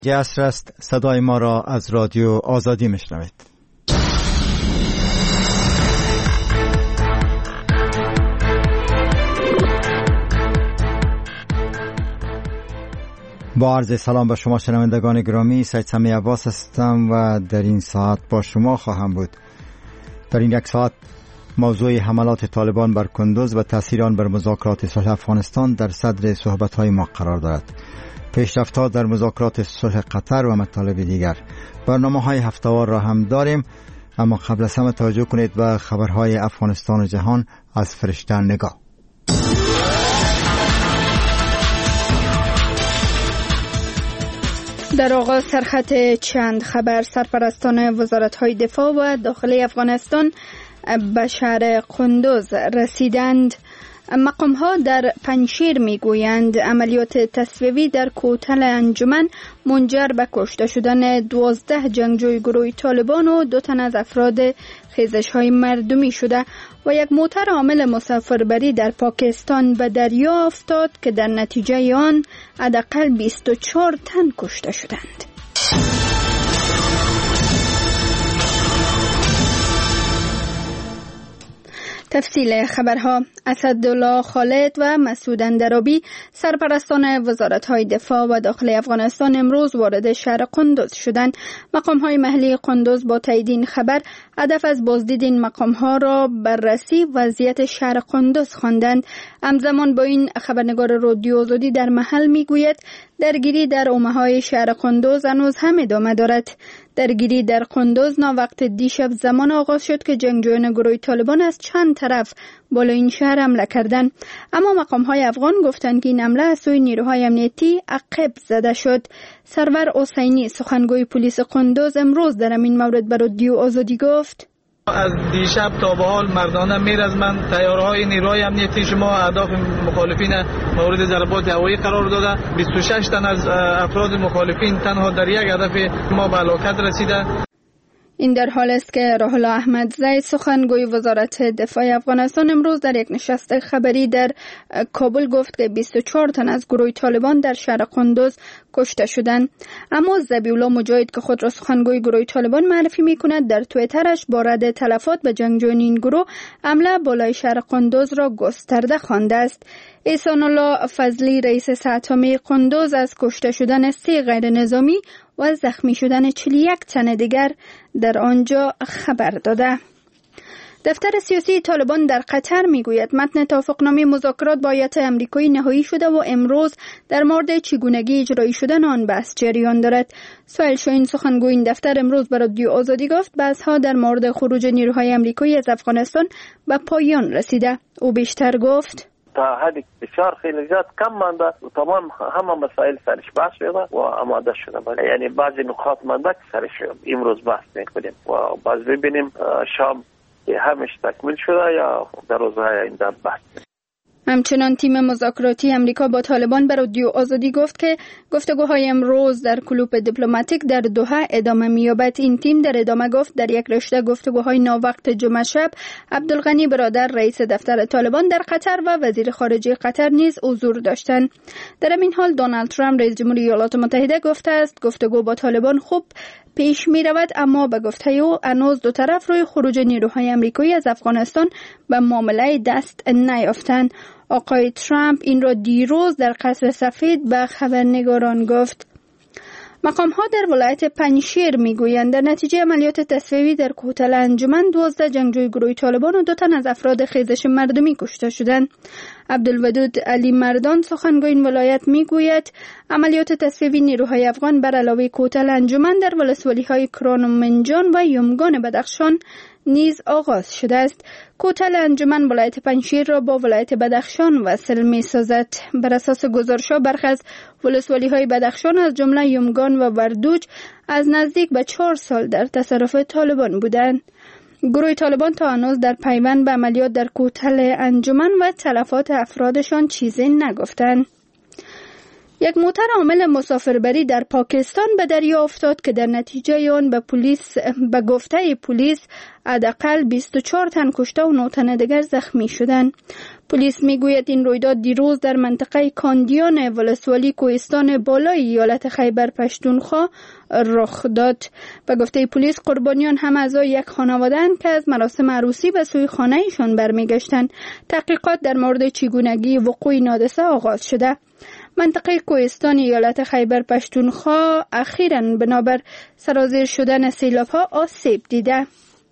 عصر است. صدای ما را از رادیو آزادی میشنوید. با عرض سلام به شما شنوندگان گرامی، سید سمی عباس هستم و در این ساعت با شما خواهم بود. در این یک ساعت موضوع حملات طالبان بر کندوز و تأثیر آن بر مذاکرات صلح افغانستان در صدر صحبت‌های ما قرار دارد. پیشرفت‌ها در مذاکرات صلح قطر و مطالب دیگر. برنامه‌های هفته‌وار را هم داریم، اما قبل از همه توجه کنید به خبرهای افغانستان و جهان از فرشته نگاه. در آغاز سرخط چند خبر. سرپرستان وزارت‌های دفاع و داخلی افغانستان به شهر کندوز رسیدند. مقام‌ها در پنجشیر می‌گویند عملیات تصفیه‌ای در کوتل انجمن منجر به کشته شدن 12 جنگجوی گروه طالبان و 2 تن از افراد خیزش‌های مردمی شده و یک موتر حامل مسافربری در پاکستان به دریا افتاد که در نتیجه آن حداقل 24 تن کشته شدند. تفصیل خبرها. اسدالله خالد و مسعود اندرابی سرپرستان وزارت‌های دفاع و داخلی افغانستان امروز وارد شهر کندوز شدند. مقام‌های محلی کندوز با تایید این خبر هدف از بازدید این مقام‌ها را بررسی وضعیت شهر کندوز خواندند. همزمان با این خبرنگار رادیو آزادی در محل میگوید درگیری در حومه‌های شهر کندوز هنوز هم ادامه دارد. درگیری در کندوز ناوقت دیشب زمان آغاز شد که جنگجویان گروه طالبان از چند طرف بالا این شهر حمله کردند، اما مقام‌های افغان گفتند که این حمله از سوی نیروهای امنیتی عقب زده شد. سرور حسینی سخنگوی پلیس کندوز امروز در این مورد به رادیو آزادی گفت: از دیشب تا به حال مردانه میرزمند تیارهای نیروهای امنیتی شما اهداف مخالفین مورد ضربات هوایی قرار داده. 26 تن از افراد مخالفین تنها در یک هدف ما به هلاکت رسیده. این در حال است که راح الله احمدزی سخنگوی وزارت دفاع افغانستان امروز در یک نشست خبری در کابل گفت که 24 تن از گروه طالبان در شهر کندوز کشته شدند. اما ذبیح الله مجاهد که خود را سخنگوی گروه طالبان معرفی می‌کند در توییترش با رد تلفات به جنگجویان این گروه حمله بالای شهر کندوز را گسترده خوانده است. احسان الله فضلی رئیس ساتمی کندوز از کشته شدن 3 غیر نظامی و زخمی شدن 41 تن دیگر در آنجا خبر داده. دفتر سیاسی طالبان در قطر میگوید متن توافقنامه مذاکرات با هیئت آمریکایی نهایی شده و امروز در مورد چگونگی اجرایی شدن آن بحث جریان دارد. سهیل شاهین سخنگوی این دفتر امروز به رادیو آزادی گفت بحث‌ها در مورد خروج نیروهای آمریکایی از افغانستان به پایان رسیده. او بیشتر گفت: تا حدی بسیار خیلی زیاد کم مانده و تمام همه مسائل سرش بحث شده و آماده شده. یعنی بعضی نکات مانده که سرش امروز بحث میکنیم و باز ببینیم شام همش تکمیل شده یا در روزهای آینده بحث. همچنان تیم مذاکراتی امریکا با طالبان به رادیو آزادی گفت که گفتگوهای امروز در کلوپ دیپلماتیک در دوحه ادامه می‌یابد. این تیم در ادامه گفت در یک رشته گفتگوهای ناوقت جمعه شب عبدالغنی برادر رئیس دفتر طالبان در قطر و وزیر خارجه قطر نیز حضور داشتند. در این حال دونالد ترامپ رئیس جمهوری ایالات متحده گفته است گفتگو با طالبان خوب پیش می رود، اما به گفته او هنوز دو طرف روی خروج نیروهای آمریکایی از افغانستان به معامله دست نیافتند. آقای ترامپ این را دیروز در قصر سفید به خبرنگاران گفت. مقام‌ها در ولایت پنجشیر می‌گویند در نتیجه عملیات تصفیه‌ای در کوتل انجمن 12 جنگجوی گروه طالبان و 2 تن از افراد خیزش مردمی کشته شدند. عبدالودود علی مردان سخنگوی این ولایت می‌گوید عملیات تصفیه‌ای نیروهای افغان بر علاوه کوتل انجمن در ولسوالی‌های کران و منجان و یمگان بدخشان نیز آغاز شده است. کوتل انجمن ولایت پنجشیر را با ولایت بدخشان وصل می‌سازد. بر اساس گزارش‌ها برخی از ولسوالی‌های بدخشان از جمله یمگان و بردوج از نزدیک به 4 سال در تصرف طالبان بودند. گروه طالبان تا هنوز در پیوند به عملیات در کوتل انجمن و تلفات افرادشان چیزی نگفتند. یک موتر حامل مسافربری در پاکستان به دریا افتاد که در نتیجه آن به گفته پلیس حداقل 24 تن کشته و 9 تن دیگر زخمی شدند. پلیس میگوید این رویداد دیروز در منطقه کاندیان ولسوالی کوهستان بالای ایالت خیبر پشتونخوا رخ داد. به گفته پلیس قربانیان هم اعضای یک خانواده‌اند که از مراسم عروسی به سوی خانه‌شان برمیگشتند. تحقیقات در مورد چگونگی وقوع این حادثه آغاز شده. منطقه کوهستان ایالت خیبر پشتونخوا اخیراً بنابر سرازیر شدن سیلاب‌ها آسیب دیده.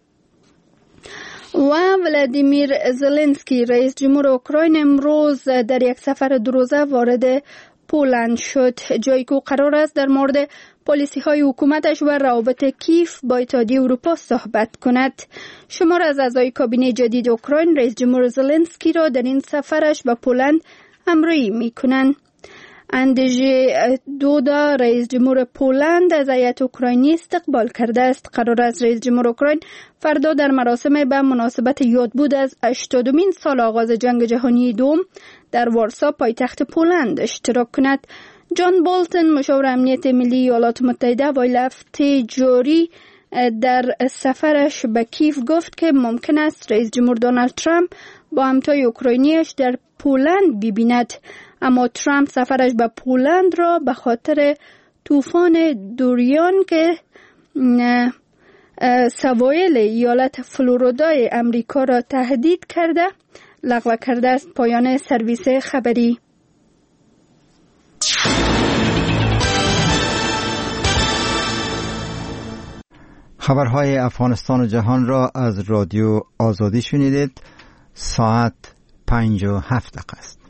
و ولادیمیر زلنسکی رئیس جمهور اوکراین امروز در یک سفر 2 روزه وارد پولند شد، جایی که قرار است در مورد پالیسی‌های حکومتش و روابط کیف با اتحادیه اروپا صحبت کند. شمار از اعضای کابینه جدید اوکراین رئیس جمهور زلنسکی را در این سفرش به پولند همراهی می‌کنند. اندژی دودا رئیس جمهور پولند از هیئت اوکراینی استقبال کرده است. قرار است رئیس جمهور اوکراین فردا در مراسم به مناسبت یادبود از 80مین سال آغاز جنگ جهانی دوم در وارسا پایتخت پولند اشتراک کند. جان بولتن مشاور امنیت ملی ایالات متحده اوایل هفته جاری در سفرش به کیف گفت که ممکن است رئیس جمهور دونالد ترامپ با همتای اوکراینیش در پولند ببیند، اما ترامپ سفرش به پولند را به خاطر طوفان دوریان که سواحل ایالت فلوریدای امریکا را تهدید کرده لغو کرده است. پایان سرویس خبری. خبرهای افغانستان و جهان را از رادیو آزادی شنیدید. ساعت 5:07 است.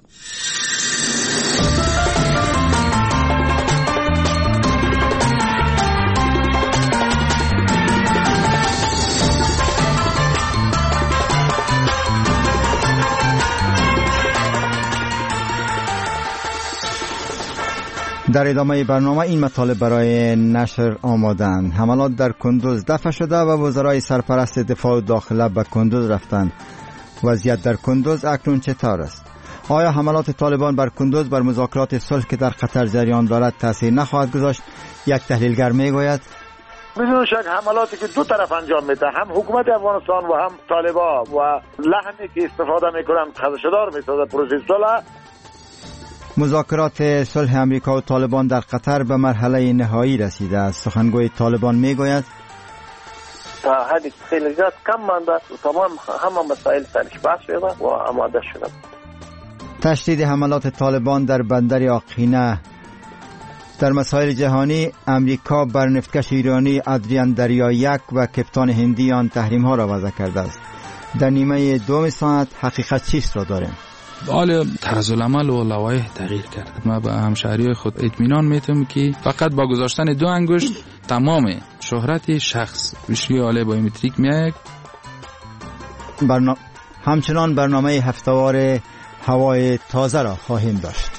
در ادامه برنامه این مطالب برای نشر آمادند. حملات در کندوز دفع شده و وزرای سرپرست دفاع و داخله به کندوز رفتند. وضعیت در کندوز اکنون چطور است؟ آیا حملات طالبان بر کندوز بر مذاکرات صلح که در قطر جریان دارد تاثیر نخواهد گذاشت؟ یک تحلیلگر میگوید بدون شک حملاتی که دو طرف انجام میده، هم حکومت افغانستان و هم طالبان و لحنی که استفاده میکنن خدشه‌دار میسازه پروسه صلح. مذاکرات صلح امریکا و طالبان در قطر به مرحله نهایی رسیده است. سخنگوی طالبان میگوید تا حدی خیلی زیاد کم مانده و تمام همه مسائل سرش بحث شده و آماده شده. تشدید حملات طالبان در بندر آقینه. در مسائل جهانی امریکا بر نفتکش ایرانی ادریان دریا 1 و کپتان هندی آن تحریم ها را وضع کرده است. در نیمه دوم ساعت حقیقت چیست را داریم. حال طرز العمل و لوایح تغییر کرد. ما به همشهریای خود اطمینان میتونم که فقط با گذاشتن 2 انگشت تمام شهرت شخص روی آله بایومتریک میاد. همچنان برنامه هفتهوار هوای تازه را خواهیم داشت.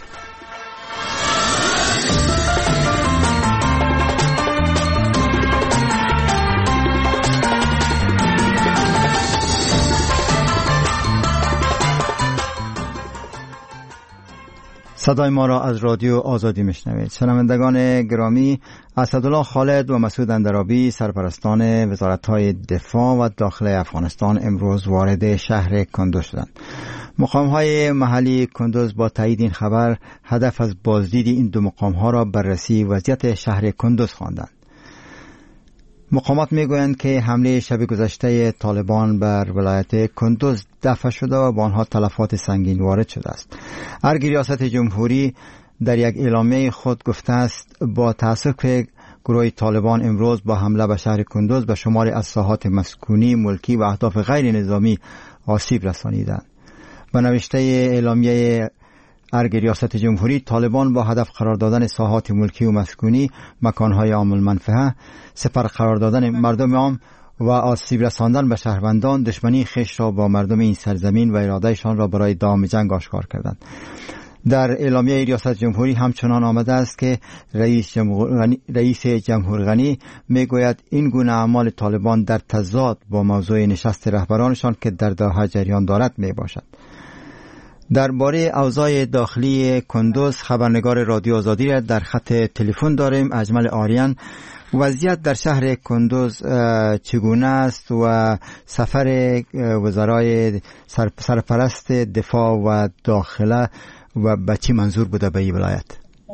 صدای ما را از رادیو آزادی میشنوید. شنوندگان گرامی، اسدالله خالد و مسعود اندرابی سرپرستان وزارت‌های دفاع و داخله افغانستان امروز وارد شهر کندوز شدند. مقام‌های محلی کندوز با تایید این خبر هدف از بازدید این 2 مقام‌ها را بررسی وضعیت شهر کندوز خواندند. مقامات میگویند که حمله شب گذشته طالبان بر ولایت کندوز دفع شده و با آنها تلفات سنگین وارد شده است. ارگ ریاست جمهوری در یک اعلامیه خود گفته است با تأسف که گروه طالبان امروز با حمله به شهر کندوز به شماری از ساحات مسکونی، ملکی و اهداف غیر نظامی آسیب رسانیدند. به نوشته اعلامیه ارگ ریاست جمهوری، طالبان با هدف قرار دادن ساحات ملکی و مسکونی، مکانهای عام المنفعه، سپر قرار دادن مردم عام و آسیب رساندن به شهروندان، دشمنی خویش را با مردم این سرزمین و ارادهشان را برای دوام جنگ آشکار کردند. در اعلامیه ریاست جمهوری همچنان آمده است که رئیس جمهور غنی میگوید این گونه اعمال طالبان در تضاد با موضوع نشست رهبرانشان که در دوحه جریان دارد می باشد. درباره اوضاع داخلی کندوز خبرنگار رادیو آزادی را در خط تلفن داریم. اجمل آریان، وضعیت در شهر کندوز چگونه است و سفر وزرای سرپرست دفاع و داخله و به چی منظور بوده به این ولایت؟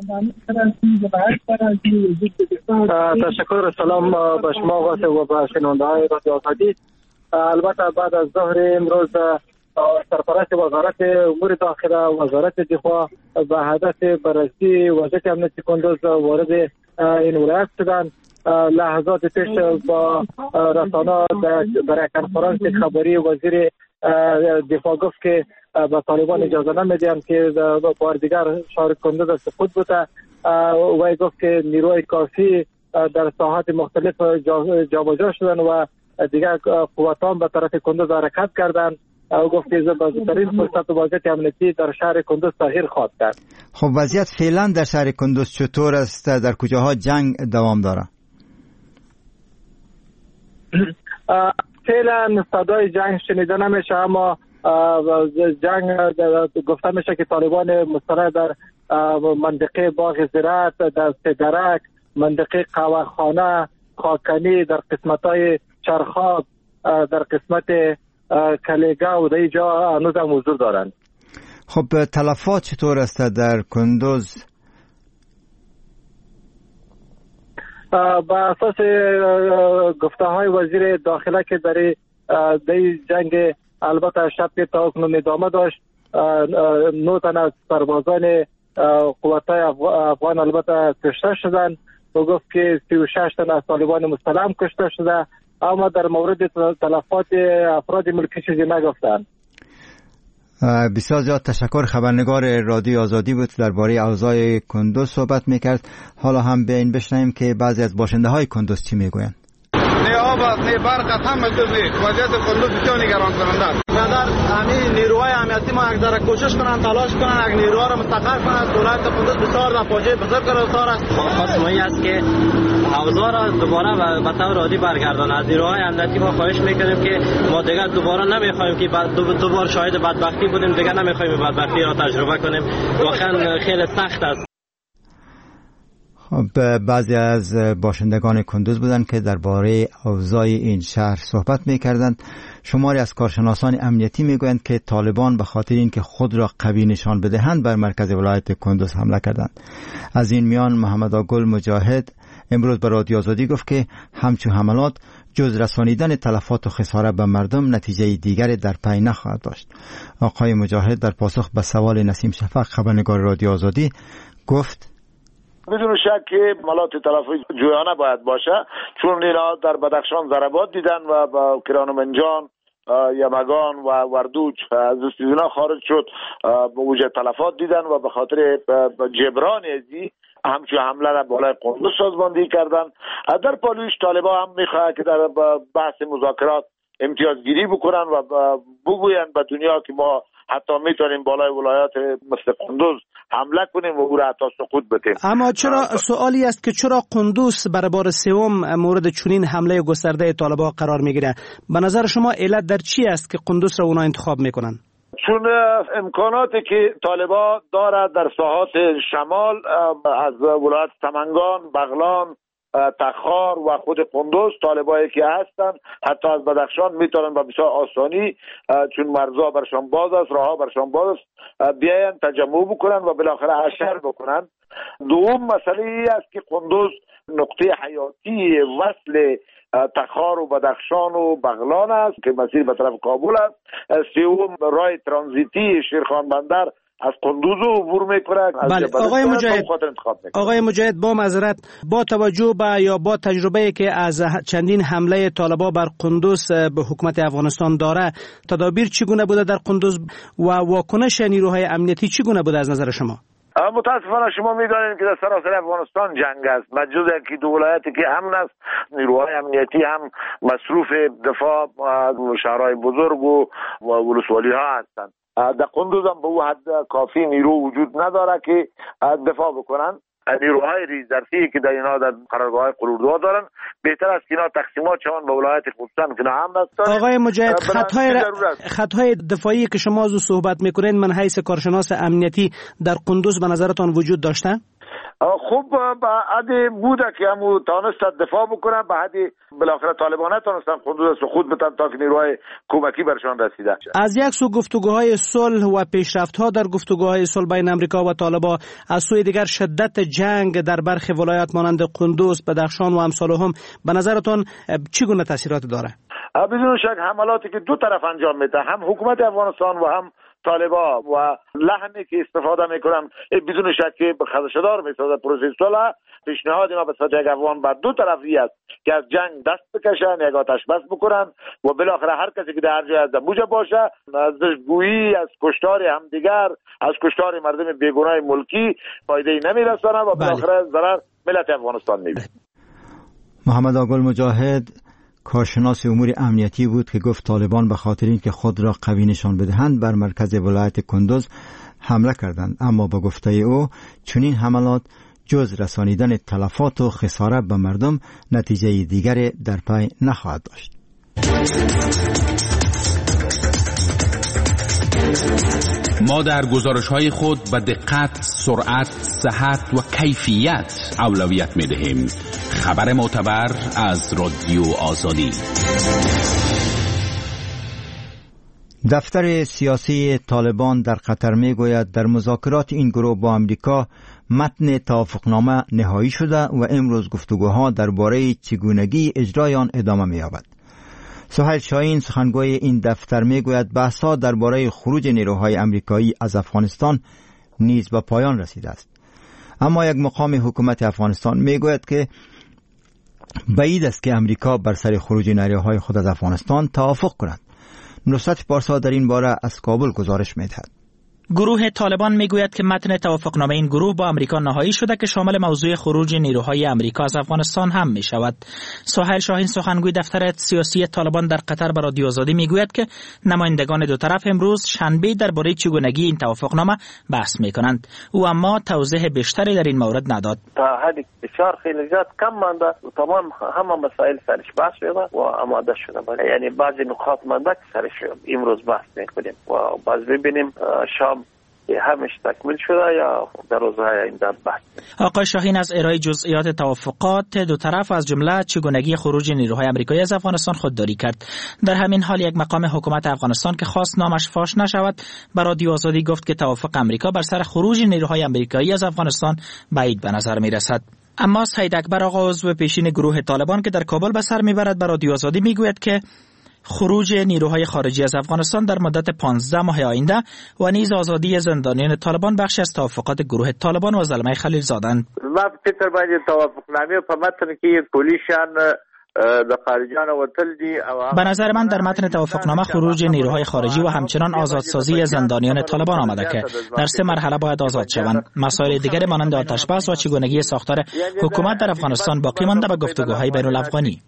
تشکر. سلام به شما و به شنونده‌های رادیو آزادی. البته بعد از ظهر امروز سرپرست وزارت امور داخله وزارت دفاع به هدف بررسی وضعیت امنیتی کندوز وارد این ولایت شدند. لحظات پیش با رسانه در کنفرانس خبری وزیر دفاع گفت که به طالبان اجازه نمیدهند که بار دیگر شهر کندوز سقوط بوده. و گفت که نیروی کافی در ساحات مختلف جابجا شدن و دیگر قوتان به طرف کندوز حرکت کردند. او گفت که بزرگترین فرصت و وضعیت امنیتی در شهر کندوز تغییر خواهد کرد. خب وضعیت فعلا در شهر کندوز چطور است؟ در کجاها جنگ دوام داره؟ فعلا صدای جنگ شنیده نمیشه، اما جنگ گفته میشه که طالبان مستقر در منطقه باغ زراعت، در سدرک، منطقه قهوه‌خانه، خاکنی، در قسمت‌های چرخاب، در قسمت کلیگا و در اینجا هنوز هم حضور دارند. خب تلفات چطور است در کندوز؟ با اساس گفته های وزیر داخله که در جنگ البته شب تا اکنون ادامه داشت، 9 تن از سربازان قوت‌های افغان البته کشته شدند و گفت که 36 تن از طالبان مستعلم کشته شده، اما در مورد تلفات افراد ملکی چیزی نگفتند. بسیار زیاد تشکر. خبرنگار رادیو آزادی بود درباره اوضاع کندوز صحبت میکرد. حالا هم به این بشنویم که بعضی از باشنده های کندوز چی میگویند. نه آب است، نه برق است، همه چیز وضعیت کندوز بسیار نگران کننده است. مقدار همین نیروهای امنیتی ما یک ذره کوشش کنن، تلاش کنن، یک نیروها را مستقر کنن. دولت کندوز بسیار در فاجعه بزرگ گرفتار است. خواست ما این است که حوزه را دوباره به طور عادی برگردانه. از نیروهای امنیتی ما خواهش میکنیم که ما دیگر دوباره نمیخوایم که دوباره شاهد بدبختی بودیم، دیگر نمیخوایم بدبختی را تجربه کنیم. واقعا خیلی سخت است. خب بعضی از باشندگان کندوز بودند که درباره اوضاع این شهر صحبت می‌کردند. شماری از کارشناسان امنیتی میگویند که طالبان به خاطر اینکه خود را قوی نشان بدهند بر مرکز ولایت کندوز حمله کردند. از این میان محمد آگل مجاهد امروز به رادیو آزادی گفت که همچون حملات جز رسانیدن تلفات و خسارت به مردم نتیجه دیگری در پی نخواهد داشت. آقای مجاهد در پاسخ به سوال نسیم شفق خبرنگار رادیو آزادی گفت بدون شک که حملات تلفات جویانه باید باشه، چون اینا در بدخشان ضربات دیدن و با کرانومنجان، یمگان و وردوج از اینا خارج شد، به وجه تلفات دیدن و به خاطر جبران ازی همچون حمله را بالای کندوز سازماندهی کردن. در پالویش طالبان هم میخواه که در بحث مذاکرات امتیازگیری بکنن و بگوین به دنیا که ما حتی میتونیم بالای ولایات مثل کندوز حمله کنیم و او را حتی سقوط بدیم. اما چرا سوالی است که چرا کندوز برای بار سوم مورد چنین حمله گسترده طالبان قرار میگیره؟ به نظر شما علت در چی است که کندوز را اونا انتخاب میکنن؟ چون امکاناتی که طالبان دارد در ساحات شمال از ولایت سمنگان، بغلان، تخار و خود کندوز طالبایی که هستن حتی از بدخشان میتونن با بسیار آسانی، چون مرزها برشان باز است، راهها برشان باز است، بیاین تجمع بکنن و بالاخره حشر بکنن. دوم مسئله ای است که کندوز نقطه حیاتی وصل تخار و بدخشان و بغلان است که مسیر به طرف کابل است. سوم راه ترانزیتی شیرخان بندر از کندوز عبور میکنه. بله آقای مجاهد با معذرت، با توجه به یا با تجربه که از چندین حمله طالبان بر کندوز به حکومت افغانستان داره، تدابیر چگونه بوده در کندوز و واکنش نیروهای امنیتی چگونه بوده از نظر شما؟ متاسفانه شما میدانید که در سراسر افغانستان جنگ است. مجوز که دو ولایتی که امن است، نیروهای امنیتی هم مصروف دفاع از شهرهای بزرگ و ولسوالی ها هستند. در کندوز هم به او حد کافی نیرو وجود نداره که دفاع بکنن. نیروهای ریزرفی که در اینا در قرارگاه‌های قلوردوها دارن بهتر است که اینا تقسیمات شوند به ولایت خصوصا که هم هستن. آقای مجاهد، خطهای دفاعی که شما از او صحبت میکنین من حیث کارشناس امنیتی در قندوز به نظرتان وجود داشته؟ خوب به حدی بوده که همو تانستن دفاع بکنن، به حدی بالاخره طالبان نتانستن قندوز خود بتن تا که نیروهای کمکی برشان رسیده. از یک سو گفتگوهای صلح و پیشرفت‌ها در گفتگوهای صلح بین امریکا و طالبان، از سوی دیگر شدت جنگ در برخی ولایات مانند قندوز، بدخشان و امثالهم به نظرتان چگونه تاثیرات داره؟ بدون شک حملاتی که دو طرف انجام میده، هم حکومت افغانستان و هم طالبان، و لحنی که استفاده میکنن بدون شک خدشه‌دار میسازه پروسه صلح. پیشنهاد ما به صدق افغان بر دو طرفی است که از جنگ دست بکشن، یک آتش بس بکنن و بالاخره هر کسی که در جای از موجه باشه از گویی از کشتار همدیگر، از کشتار مردم بیگناه ملکی فایده نمیرسانه و بالاخره ضرر ملت افغانستان میبینه. محمد آقل مجاهد کارشناس امور امنیتی بود که گفت طالبان به خاطر اینکه خود را قوی نشان بدهند بر مرکز ولایت کندوز حمله کردند، اما با گفته او چنین حملات جز رسانیدن تلفات و خسارت به مردم نتیجه دیگری در پی نخواهد داشت. ما در گزارش‌های خود به دقت، سرعت، صحت و کیفیت اولویت می‌دهیم. خبر معتبر از رادیو آزادی. دفتر سیاسی طالبان در قطر میگوید در مذاکرات این گروه با امریکا متن توافقنامه نهایی شده و امروز گفتگوها درباره چگونگی اجرای آن ادامه می‌یابد. سهیل شاهین سخنگوی این دفتر میگوید بحث‌ها درباره خروج نیروهای امریکایی از افغانستان نیز به پایان رسیده است. اما یک مقام حکومت افغانستان میگوید که بعید است که امریکا بر سر خروج نیروهای خود از افغانستان توافق کند. نصرت پارسا در این باره از کابل گزارش می‌دهد. گروه طالبان میگوید که متن توافقنامه این گروه با امریکا نهایی شده که شامل موضوع خروج نیروهای امریکا از افغانستان هم می شود. سهیل شاهین سخنگوی دفتر سیاسی طالبان در قطر به رادیو آزادی میگوید که نمایندگان دو طرف امروز شنبه درباره چگونگی این توافقنامه بحث میکنند. او اما توضیح بیشتری در این مورد نداد. تا حدی بسیار خیلی زیاد کم مانده و تمام همه مسائل سرش بحث شده و آماده شده. یعنی بعضی نکات مانده که سرش امروز بحث میکنیم و باز ببینیم شام همش تکمیل شده یا در روزهای آینده بحث. آقای شاهین از ارائه جزئیات توافقات دو طرف از جمله چگونگی خروج نیروهای آمریکایی از افغانستان خودداری کرد. در همین حال یک مقام حکومت افغانستان که خواست نامش فاش نشود به رادیو آزادی گفت که توافق آمریکا بر سر خروج نیروهای آمریکایی از افغانستان بعید به نظر می رسد. اما سید اکبر آقا عضو پیشین گروه طالبان که در کابل به سر میبرد به رادیو آزادی میگوید که خروج نیروهای خارجی از افغانستان در مدت 15 ماه آینده و نیز آزادی زندانیان طالبان بخشی از توافقات گروه طالبان و زلمه خلیل زادند. ما فکر باید توافقنامه په متن کې پولیسان د خارجیان وتل دي. به نظر من در متن توافقنامه خروج نیروهای خارجی و همچنان آزادسازی زندانیان طالبان آمده که در 3 مرحله باید آزاد شوند. مسائل دیگر مانند آتش بس و چگونگی ساختار حکومت در افغانستان باقی مانده به گفتگوهای بین الافغانی.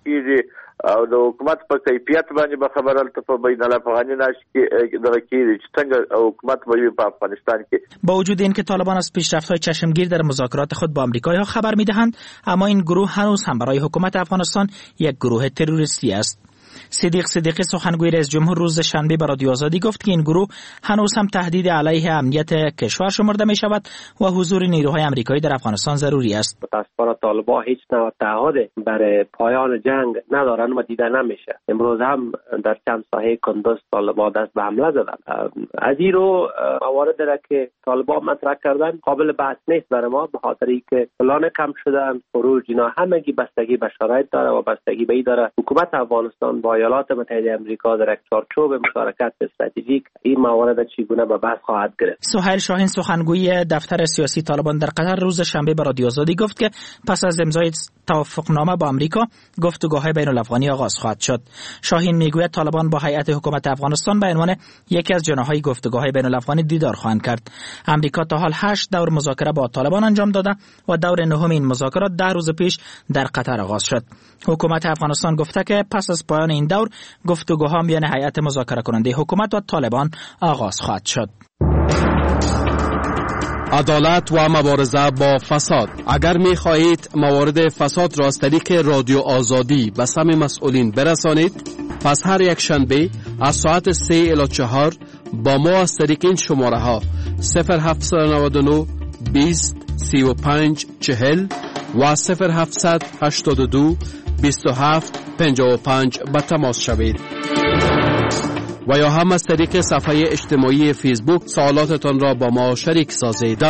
او د حکومت په کیفیت باندې به خبره ته په بین الافغاني ناش کې دغه کې چې څنګه حکومت به په افغانستان کې. با وجود این که طالبان از پیشرفت‌های چشمگیر در مذاکرات خود با آمریکایی‌ها خبر می‌دهند، اما این گروه هنوز هم برای حکومت افغانستان یک گروه تروریستی است. صدیق صدیقی سخنگوی رئیس جمهور روز شنبه به رادیو آزادی گفت که این گروه هنوز هم تهدید علیه امنیت کشور شمرده می شود و حضور نیروهای آمریکایی در افغانستان ضروری است. متأسفانه طالبان هیچ نوع تعهد برای پایان جنگ ندارند و دیده نمیشه. امروز هم در چند ساحه کندوز طالبان دست به حمله زدند. از این رو موارد را که طالبان مطرح کردن قابل بحث نیست برای ما، به خاطر اینکه پلان کم شدن خروج اینا همگی بستگی به شرایط داره و بستگی به این داره حکومت افغانستان با ایالات متحده آمریکا در یک چارچوب مشارکت استراتژیک این موارد چگونه به بحث خواهد گرفت. سهیل شاهین سخنگوی دفتر سیاسی طالبان در قطر روز شنبه به رادیو آزادی گفت که پس از امضای توافقنامه با آمریکا گفتگوهای بین الافغانی آغاز خواهد شد. شاهین میگوید طالبان با هیئت حکومت افغانستان به عنوان یکی از جناحهای گفتگوهای بین الافغانی دیدار خواهند کرد. آمریکا تا حال 8 دور مذاکره با طالبان انجام داده و دور نهم این مذاکرات 10 روز پیش در قطر آغاز شد. حکومت افغانستان گفته که پس از پایان این دور گفتگوها میان هیئت مذاکره کننده حکومت و طالبان آغاز خواهد شد. عدالت و مبارزه با فساد. اگر می خواهید موارد فساد را از طریق رادیو آزادی به سمع مسئولین برسانید، پس هر یک شنبه از ساعت 3 الی 4 با ما از طریق این شماره ها 0799 20 35 40 و 0782 27 55 به تماس شوید. و یا هم از طریق صفحه اجتماعی فیسبوک سوالاتتان را با ما شریک سازید.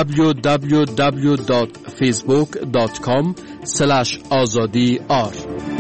www.facebook.com/azadi-r.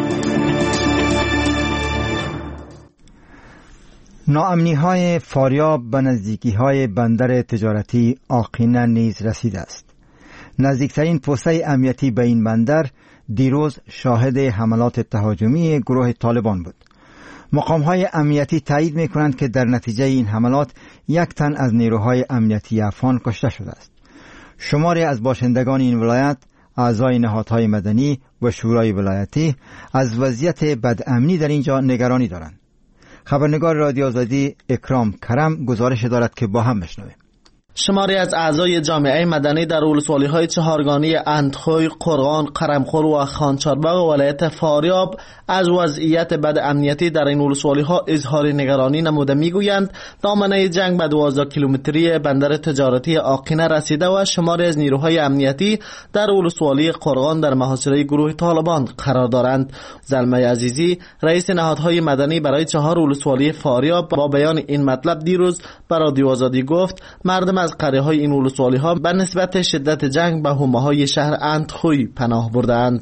ناامنی‌های فاریاب به نزدیکی‌های بندر تجارتی آقینه نیز رسیده است. نزدیکترین پوسته امنیتی به این بندر دیروز شاهد حملات تهاجمی گروه طالبان بود. مقام‌های امنیتی تایید می‌کنند که در نتیجه این حملات 1 تن از نیروهای امنیتی افغان کشته شده است. شماری از باشندگان این ولایت، اعضای نهادهای مدنی و شورای ولایتی از وضعیت بدامنی در اینجا نگرانی دارند. خبرنگار رادیو آزادی اکرام کرم گزارش دارد که با هم بشنویم. شماری از اعضای جامعه مدنی در ولسوالی‌های چهارگانی اندخوی، قرغان، قرمخور و خانچارباغ ولایت فاریاب از وضعیت بد امنیتی در این ولسوالی‌ها اظهار نگرانی نموده می‌گویند دامنه جنگ به 12 کیلومتری بندر تجارتی آقینه رسیده و شماری از نیروهای امنیتی در ولسوالی قرغان در محاصره گروه طالبان قرار دارند. زلمه عزیزی رئیس نهادهای مدنی برای 4 ولسوالی فاریاب با بیان این مطلب دیروز به رادیو آزادی گفت مردم از قریه‌های این ولسوالی‌ها به نسبت شدت جنگ به حومه‌های شهر اندخوی پناه بردند.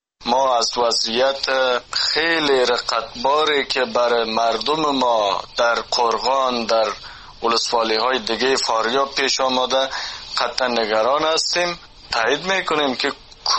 ما از وضعیت خیلی رقتباری که برای مردم ما در قرغان در ولسوالی‌های دیگه فاریاب پیش آمده قطعا نگران هستیم. تایید میکنیم که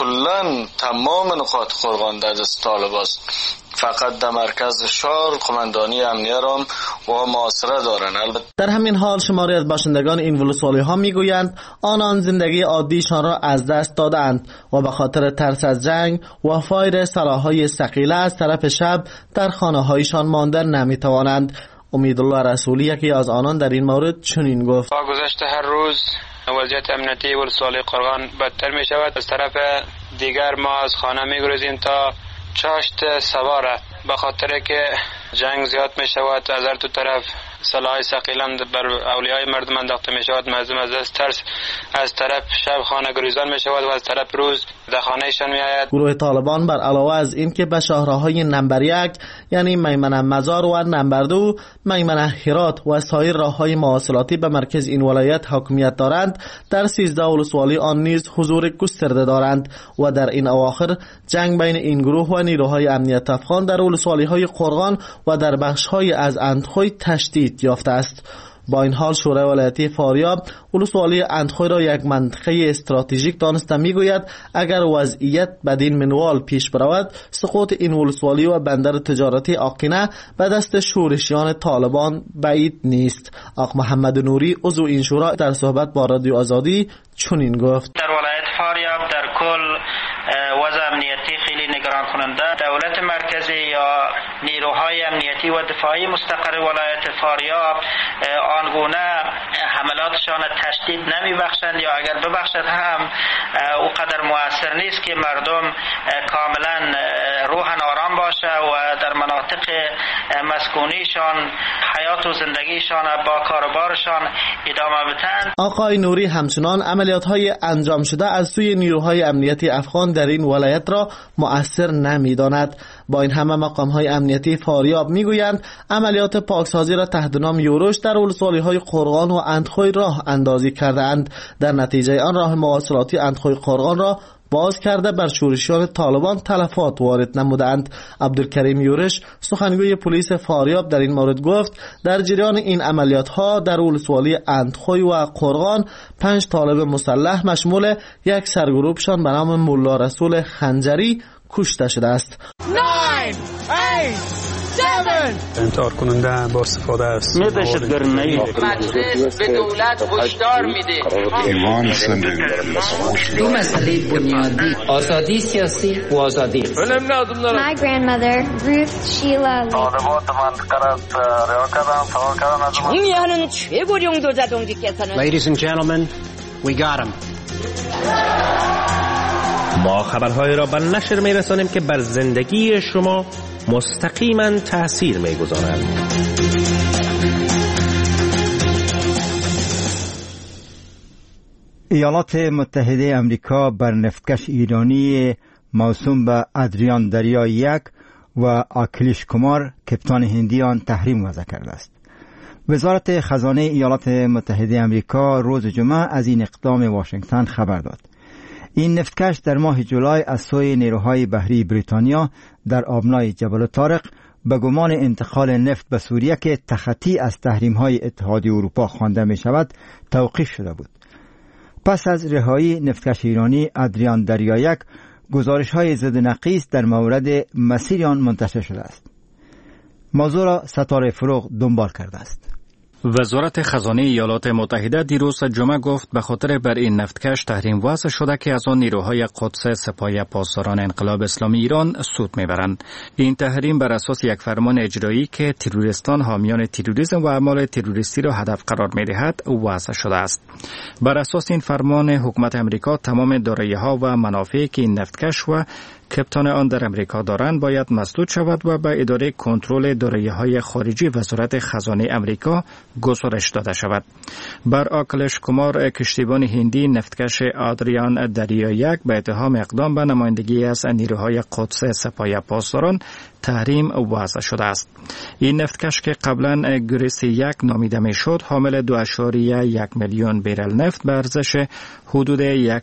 کلن تمام نقاط قرغان در دست طالب است. فقط در مرکز شهر قماندانی امنیه را و محاصره دارند. در همین حال شماری از باشندگان این ولسوالی‌ها میگویند آنان زندگی عادیشان را از دست دادند و به خاطر ترس از جنگ و فایر سلاح‌های ثقیله از طرف شب در خانه‌هایشان ماندن نمی‌توانند. امیدالله رسولی یکی از آنان در این مورد چنین گفت: با گذشت هر روز وضعیت امنیتی ولسوالی قرغان بدتر می شود. از طرف دیگر ما از خانه می گریزیم تا چاشت سواره به خاطر که جنگ زیاد می شود. از هر دو طرف سلاح ثقیل بر اولیای مردم انداخته می شود. مردم از ترس از طرف شب خانه گریزان می شود و از طرف روز در خانهشان می آید. گروه طالبان بر علاوه از این که به شهرهای نمبر 1 یعنی میمنه مزار و نمبر 2 میمنه هرات و سایر راههای مواصلاتی به مرکز این ولایت حاکمیت دارند، در 13 ولسوالی آن نیز حضور گسترده دارند و در این اواخر جنگ بین این گروه و نیروهای امنیت افغان در ولسوالی‌های قرغان و در بخش‌های از اندخوی تشدید یافته است. با این حال شورای ولایتی فاریاب ولسوالی اندخوی را یک منطقه استراتژیک دانسته میگوید اگر وضعیت بدین منوال پیش برود سقوط این ولسوالی و بندر تجارتی آقینه به دست شورشیان طالبان بعید نیست. آقا محمد نوری عضو این شورا در صحبت با رادیو آزادی چنین گفت: در ولایت فاریاب در کل وضع امنیتی خیلی نگران کننده. دولت مرکزی یا نیروهای امنیتی و دفاعی مستقر ولایت فاریاب آنگونه حملاتشان تشدید نمی بخشند یا اگر ببخشد هم او قدر مؤثر نیست که مردم کاملا روحن آرام باشه و در مناطق مسکونیشان حیات و زندگیشان با کاروبارشان ادامه بدهند. آقای نوری همچنان عملیات‌های انجام شده از سوی نیروهای امنیتی افغان در این ولایت را مؤثر نمی‌داند. با این همه مقام‌های امنیتی فاریاب می‌گویند عملیات پاکسازی را تحت نام یوروش در ولسوالی‌های قرغان و اندخوی راه اندازی کرده‌اند. در نتیجه آن راه مواصلاتی اندخوی قرغان را باز کرده بر شورشیان طالبان تلفات وارد نمودند. عبدالکریم یورش سخنگوی پلیس فاریاب در این مورد گفت در جریان این عملیات ها در ولسوالی اندخوی و قرغان 5 طالب مسلح مشمول یک سرگروهشان به نام ملا رسول خنجری کشته شده است. 9 8 7 انتحار کننده با استفاده است دهشتگرانه‌ای مجلس به دولت هشدار میده ایمان دو مسئله بنیادی آزادی سیاسی و آزادی. My grandmother Ruth Sheila Ladies and gentlemen, We got him. ما خبرهای را به نشر می‌رسانیم که بر زندگی شما مستقیما تأثیر می‌گذارند. ایالات متحده امریکا بر نفتکش ایرانی موسوم به ادریان دریا یک و آکیلیش کمار کپتان هندی آن تحریم وضع کرده است. وزارت خزانه ایالات متحده امریکا روز جمعه از این اقدام واشنگتن خبر داد. این نفتکش در ماه جولای از سوی نیروهای بحری بریتانیا در آبنای جبل طارق به گمان انتقال نفت به سوریه که تخطی از تحریم‌های اتحادیه اروپا خوانده می شود توقیف شده بود. پس از رهایی نفتکش ایرانی ادریان دریا یک، گزارش‌های ضد نقیص در مورد مسیر آن منتشر شده است. موضوع را ستاره فروغ دنبال کرده است. وزارت خزانه ایالات متحده دیروز جمعه گفت به خاطر بر این نفتکش تحریم وضع شده که از آن نیروهای قدس سپاه پاسداران انقلاب اسلامی ایران سود میبرند. این تحریم بر اساس یک فرمان اجرایی که تروریستان حامیان تروریسم و اعمال تروریستی را هدف قرار میدهد وضع شده است. بر اساس این فرمان حکومت امریکا تمام دارایی‌ها و منافعی که این نفتکش و کپتان آن در امریکا دارند باید مسدود شود و به اداره کنترل دارایی‌های خارجی وزارت خزانه امریکا گزارش داده شود. بر آکیلیش کمار کشتیبان هندی نفتکش آدریان دریا یک به اتهام اقدام به نمایندگی از نیروهای قدس سپاه پاسداران تحریم وضع شده است. این نفتکش که قبلا گریس یک نامیده می شد حامل 2.1 میلیون بیرل نفت به ارزش حدود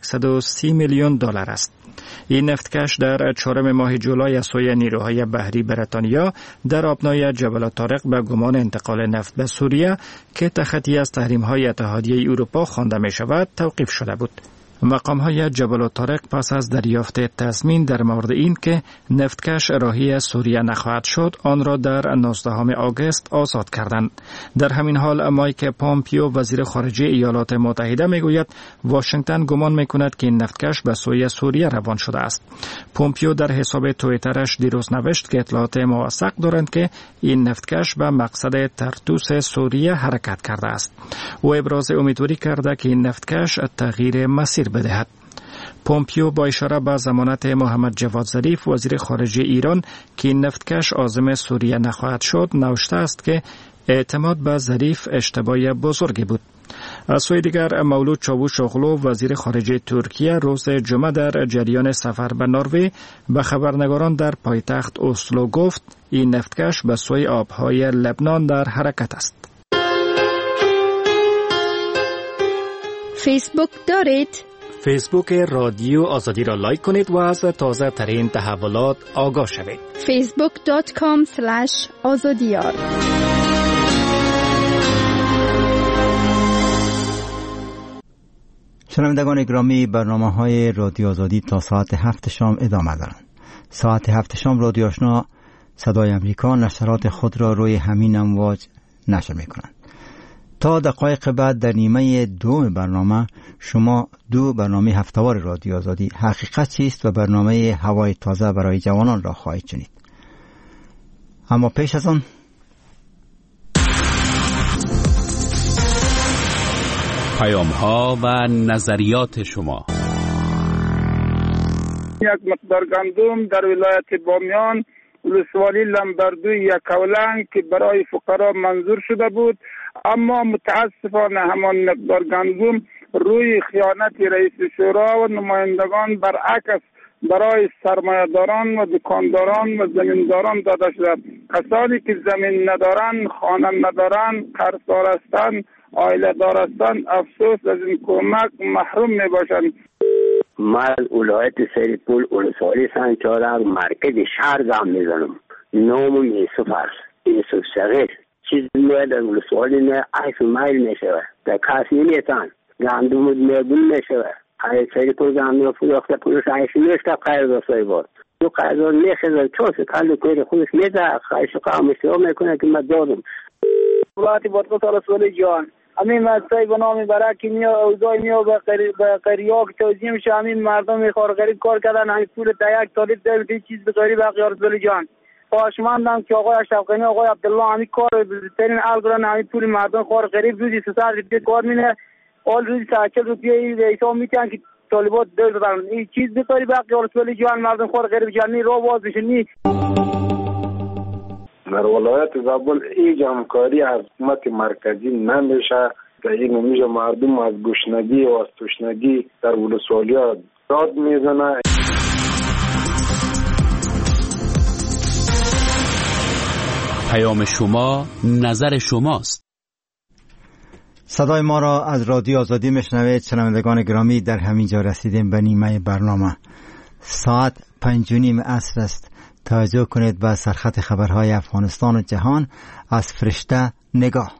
130 میلیون دلار است. این نفتکش در 4 ماه جولای از سوی نیروهای بحری بریتانیا در آبنای جبل طارق به گمان انتقال نفت به سوریه که تخطی از تحریم‌های اتحادیه اروپا خوانده می شود توقیف شده بود. مقام‌های جبل طارق پس از دریافت تضمین در مورد این که نفتکش راهی سوریه نخواهد شد آن را در 19 آگوست آزاد کردند. در همین حال مایک پامپیو وزیر خارجه ایالات متحده میگوید واشنگتن گمان میکند که این نفتکش به سوی سوریه روان شده است. پامپیو در حساب توییترش دیروز نوشت که اطلاعات موثق دارند که این نفتکش به مقصد طرطوس سوریه حرکت کرده است. او ابراز امیدواری کرده که این نفتکش تغییر مسیر بدهد. پومپیو با اشاره به ضمانت محمد جواد ظریف وزیر خارجه ایران که این نفتکش عازم سوریه نخواهد شد نوشته است که اعتماد به ظریف اشتباه بزرگی بود. از سوی دیگر مولود چاوشوغلو وزیر خارجه ترکیه روز جمعه در جریان سفر به نروژ به خبرنگاران در پایتخت اسلو گفت این نفتکش به سوی آبهای لبنان در حرکت است. فیسبوک دارید؟ فیسبوک رادیو آزادی را لایک کنید و از تازه ترین تحولات آگاه شوید. facebook.com/azadiyar. شنوندگان گرامی، برنامه‌های رادیو آزادی تا ساعت 7 شام ادامه دارند. ساعت 7 شام رادیو آشنا صدای امریکا نشرات خود را روی همین امواج نشر می‌کنند. تا دقایق بعد در نیمه دوم برنامه شما دو برنامه هفته‌وار رادیو آزادی حقیقت چیست و برنامه هوای تازه برای جوانان را خواهید شنید. اما پیش از آن پیام‌ها و نظریات شما. یک مقدار گندم در ولایت بامیان ولسوالی لمبردوی یکولنگ که برای فقرا منظور شده بود، اما متاسفانه همان مقدار گندم روی خیانت رئیس شورا و نمایندگان برعکس برای سرمایه‌داران و دکانداران و زمینداران داده شده. کسانی که زمین ندارند، خانه ندارند، قرضدار هستند، عائله دار هستند، افسوس از این کمک محروم می باشند. من ولایت سریپول ولسوالی سنچارا مرکز شهر زام میزنم. نام یوسف است. یوسف صغیر. چیز میاد در ولسوالی نه 8 مایل میشه. در کاسی نیستن. گندم میگون میشه. های سریپول گندم فروخته پولش 8 میشه قرض داشته بود. تو قرض میخواد چوس کالو کوی خودش میده. خواهش قامشو میکنه که من دادم. ولایت بادغیس ولسوالی جان. همین مسئله به نام برای میا اوضاع میا به قریاک توزیع میشه. همین مردم خار غریب کار کردن، همین پول تا یک طالب ده چیز به غریب اقیار ولی جان خواهشمندم که آقای اشرف غنی آقای عبدالله همین کار بزرگترین الگران همین پول مردم خار غریب روزی 300 روپیه کار مینه آل روزی 40 روپیه به حساب میکنن که طالبات دل دارن. این چیز بطوری باقی ولسوالی جوان مردم خور غریب جانی رو باز بشنی. در ولایت زابل هیچ همکاری از حکومت مرکزی نمیشه که این میشه مردم از گشنگی و از تشنگی در ولسوالی ها داد میزنه. پیام شما نظر شماست. صدای ما را از رادیو آزادی میشنوید. شنوندگان گرامی، در همین جا رسیدیم به نیمه برنامه. ساعت 5:30 عصر است. توجه کنید به سرخط خبرهای افغانستان و جهان از فرشته نگاه.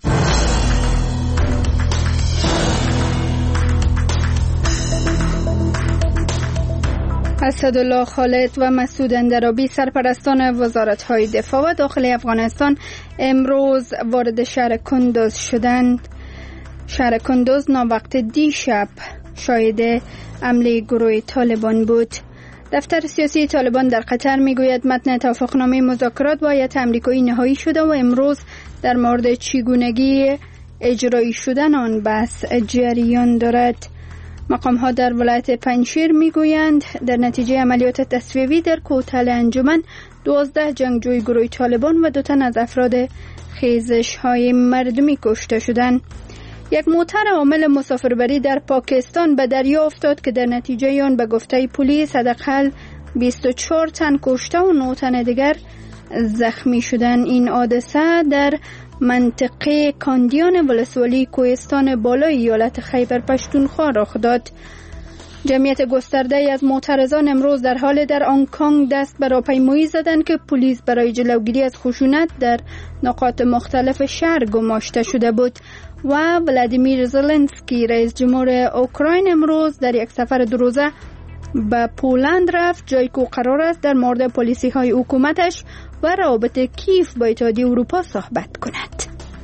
اسدالله خالد و مسعود اندرابی سرپرستان وزارت‌های دفاع و داخلی افغانستان امروز وارد شهر کندوز شدند. شهر کندوز ناوقت دیشب شاهد حمله گروه طالبان بود. دفتر سیاسی طالبان در قطر میگوید متن توافقنامه مذاکرات با هیئت آمریکایی نهایی شده و امروز در مورد چگونگی اجرایی شدن آن بحث جریان دارد. مقام‌ها در ولایت پنجشیر میگویند در نتیجه عملیات تصفیه‌ای در کوتل انجمن 12 جنگجوی گروه طالبان و 2 تن از افراد خیزش‌های مردمی کشته شدند. یک موتر حامل مسافربری در پاکستان به دریا افتاد که در نتیجه آن به گفته پلیس حداقل 24 تن کشته و 9 تن دیگر زخمی شدند. این حادثه در منطقه کاندیان ولسوالی کوهستان بالای ایالت خیبر پشتونخوا رخ داد. جمعیت گسترده از معترضان امروز در حال در هنگ کنگ دست به راهپیمایی زدند که پلیس برای جلوگیری از خشونت در نقاط مختلف شهر گماشته شده بود. و ولادیمیر زلنسکی رئیس جمهور اوکراین امروز در یک سفر 2 روزه به پولند رفت، جایی که قرار است در مورد پالیسی های حکومتش و روابط کیف با اتحادیه اروپا صحبت کند.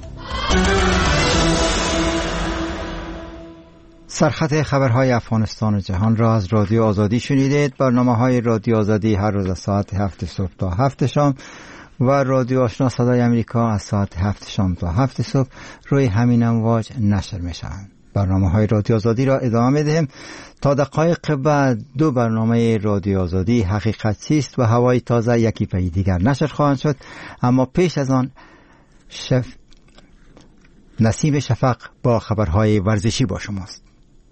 سرخط خبرهای افغانستان و جهان را از رادیو آزادی شنیدید. برنامه‌های رادیو آزادی هر روز از ساعت 7 صبح تا 7 شام و رادیو آشنا صدای امریکا از ساعت 7 شام تا 7 صبح روی همین امواج نشر می‌شوند. برنامه‌های رادیو آزادی را ادامه می‌دهیم. تا دقایق بعد 2 برنامه رادیو آزادی حقیقت چیست و هوای تازه یکی پی دیگر نشر خواهند شد، اما پیش از آن نسیم شفق با خبرهای ورزشی با شماست.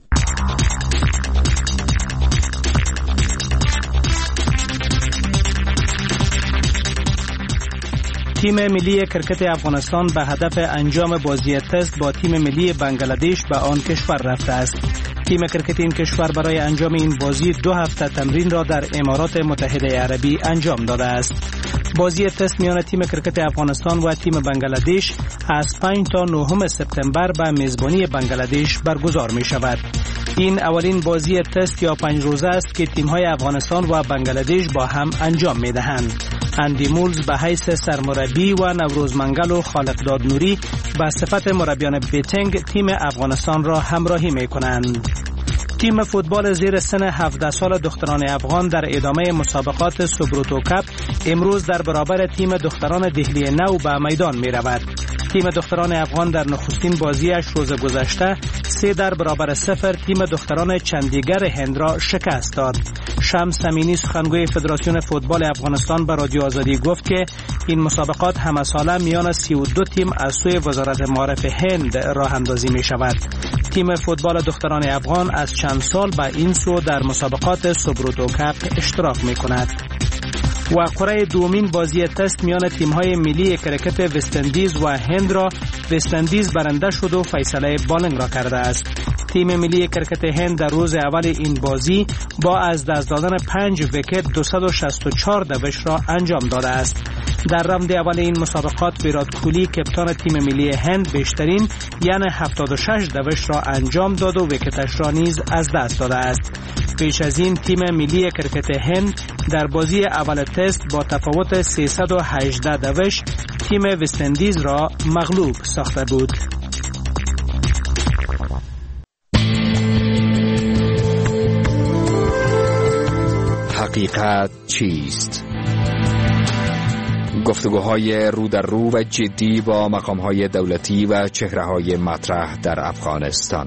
تیم ملی کرکت افغانستان به هدف انجام بازی تست با تیم ملی بنگلادش به آن کشور رفته است. تیم کرکت این کشور برای انجام این بازی 2 هفته تمرین را در امارات متحده عربی انجام داده است. بازی تست میان تیم کرکت افغانستان و تیم بنگلادش از 5 تا 9 سپتامبر به میزبانی بنگلادش برگزار می شود. این اولین بازی تست یا 5 روزه است که تیم‌های افغانستان و بنگلادش با هم انجام می‌دهند. اندی مولز به حیث سرمربی و نوروز منگل و خالقداد نوری به صفت مربیان بیتنگ تیم افغانستان را همراهی می‌کنند. تیم فوتبال زیر سن 17 سال دختران افغان در ادامه مسابقات سوبروتو کپ امروز در برابر تیم دختران دهلی نو به میدان می‌رود. تیم دختران افغان در نخستین بازیش روز گذشته 3-0 تیم دختران چندیگر هند را شکست داد. شمس امینی سخنگوی فدراسیون فوتبال افغانستان به رادیو آزادی گفت که این مسابقات همه ساله میان 32 تیم از سوی وزارت معارف هند راه اندازی می شود. تیم فوتبال دختران افغان از چند سال به این سو در مسابقات سوبروتو کپ اشتراک می کند. و قرعه دومین بازی تست میان تیم‌های ملی کرکت وستندیز و هند را وستندیز برنده شد و فیصله بالنگ را کرده است. تیم ملی کرکت هند در روز اول این بازی با از دست دادن 5 ویکت 264 دوش را انجام داده است. در راند اول این مسابقات ویرات کوهلی کپتان تیم ملی هند بیشترین یعنی 76 دوش را انجام داد و ویکتش را نیز از دست داده است. پیش از این تیم ملی کرکت هند در بازی اول تست با تفاوت 318 دوش تیم وستندیز را مغلوب ساخته بود. حقیقت چیست؟ گفتگوهای رو در رو و جدی با مقام‌های دولتی و چهره‌های مطرح در افغانستان.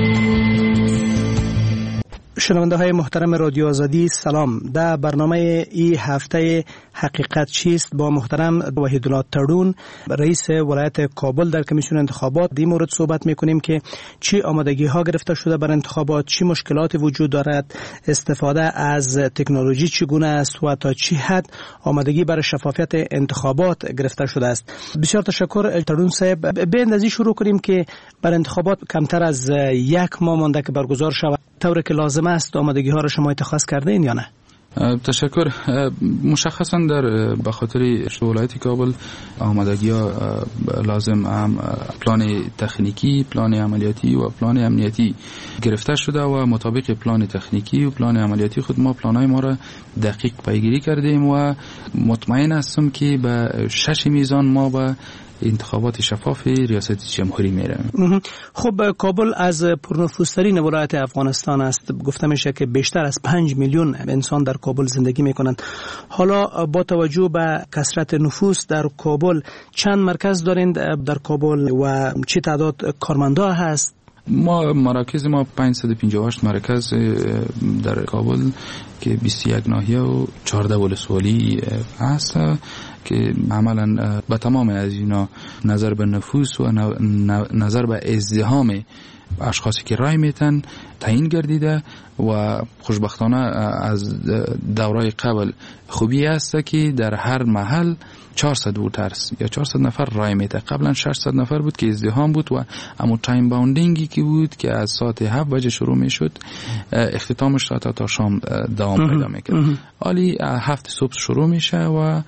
شنونده های محترم رادیو آزادی سلام. در برنامه ای هفته حقیقت چیست با محترم وحیدالله ترون رئیس ولایت کابل در کمیسیون انتخابات در مورد صحبت میکنیم که چی آمادگی ها گرفته شده بر انتخابات، چی مشکلات وجود دارد، استفاده از تکنولوژی چگونه است و تا چی حد آمادگی برای شفافیت انتخابات گرفته شده است. بسیار تشکر ترون صاحب. به اندازی شروع کنیم که بر انتخابات کمتر از یک ماه مانده که برگزار شود، طوری که لازم است آمادگی ها را شما اتخاذ کرده این یا نه؟ تشکر. مشخصا در بخاطر ولایت کابل آمادگی ها لازم هم پلان تکنیکی، پلان عملیاتی و پلان امنیتی گرفته شده و مطابق پلان تکنیکی و پلان عملیاتی خود ما پلانهای ما را دقیق پیگیری کردیم و مطمئن هستم که به 6 میزان ما به انتخابات شفاف ریاست جمهوری میره. خب کابل از پرنفوذترین ولایت افغانستان است. گفته میشه که بیشتر از 5 میلیون انسان در کابل زندگی میکنند. حالا با توجه به کثرت نفوس در کابل چند مرکز دارند در کابل و چه تعداد کارمندا هست؟ مراکز ما 558 مرکز در کابل که 21 ناحیه و 14 ولسوالی هست که عملا به تمام از اینا نظر به نفوس و نظر به ازدحام اشخاصی که رای میتن تعیین گردیده و خوشبختانه از دورای قبل خوبی است که در هر محل 400 ووتر یا 400 نفر رای میده. قبلا 600 نفر بود که ازدحام بود و اما تایم باوندینگی که بود که از ساعت 7 بجه شروع میشد اختتامش تا شام دوام پیدا میکرد. حالی 7 صبح شروع میشه و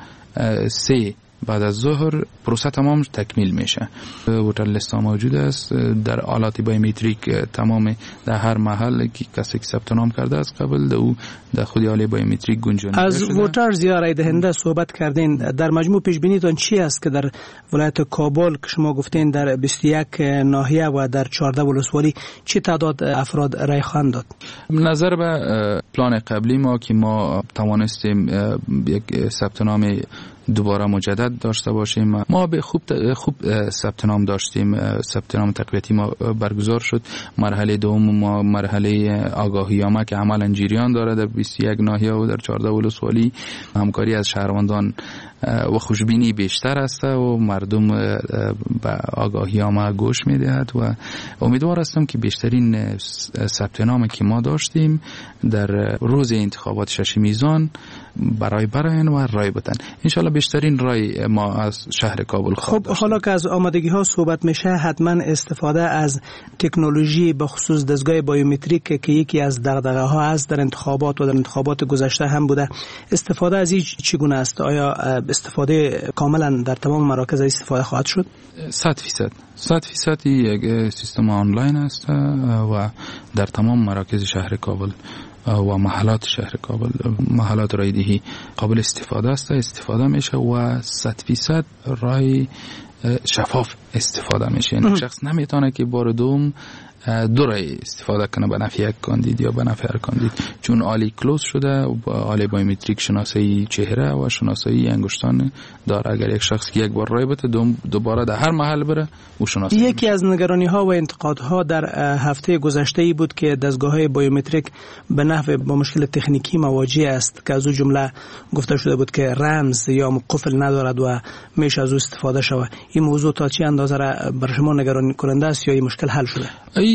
3 بعد از ظهر پروسه تمام تکمیل میشه. ووتر لیست موجود است در آلات بایومتریک تمام در هر محل که کسی که ثبت نام کرده است قبل او در خود آله بایومتریک گنجانیده از شده. ووتر یا رای دهنده صحبت کردین. در مجموع پیش بینیتون چی است که در ولایت کابل که شما گفتین در 21 ناحیه و در 14 ولسوالی چه تعداد افراد رای خواهند داد؟ نظر به پلان قبلی ما که ما توانستیم یک ثبت نام دوباره مجدد داشته باشیم، ما به خوب ثبت نام داشتیم. ثبت نام تقویتی ما برگزار شد. مرحله دوم ما مرحله آگاهی‌نامه که عملاً جریان داره در 21 ناحیه و در 14 ولسوالی همکاری از شهروندان و خوشبینی بیشتر است و مردم به آگاهی‌نامه گوش می‌دهد و امیدوار هستم که بیشترین ثبت نامی که ما داشتیم در روز انتخابات 6 میزان برای و رای بدن. انشالله بیشترین رای ما از شهر کابل خواهد داشت. حالا که از آمادگی ها صحبت میشه، حتما استفاده از تکنولوژی به خصوص دستگاه بایومتریک که یکی از دغدغه ها است در انتخابات و در انتخابات گذشته هم بوده، استفاده از این چگونه است؟ آیا استفاده کاملا در تمام مراکز استفاده خواهد شد؟ 100% یک سیستم آنلاین است و در تمام مراکز شهر کابل و محلات شهر کابل، محلات رایدهی قابل استفاده میشه و 100% رای شفاف استفاده میشه. یعنی شخص نمیتونه که بار دوم دو رای استفاده کنه به نفع یک کاندید یا به نفع هر کاندید، چون آلی کلوز شده و آلی بایومتریک شناسایی چهره و شناسایی انگشتان داره. اگر یک شخص که یک بار رای بده دوباره در هر محل بره او شناسایی. یکی از نگرانی ها و انتقادها در هفته گذشته ای بود که دستگاه های بایومتریک به نحو با مشکل تکنیکی مواجه است که از او جمله گفته شده بود که رمز یا قفل ندارد و میشه از او استفاده شود. این موضوع تا چه اندازه برای شما نگران کننده است یا این مشکل حل شده؟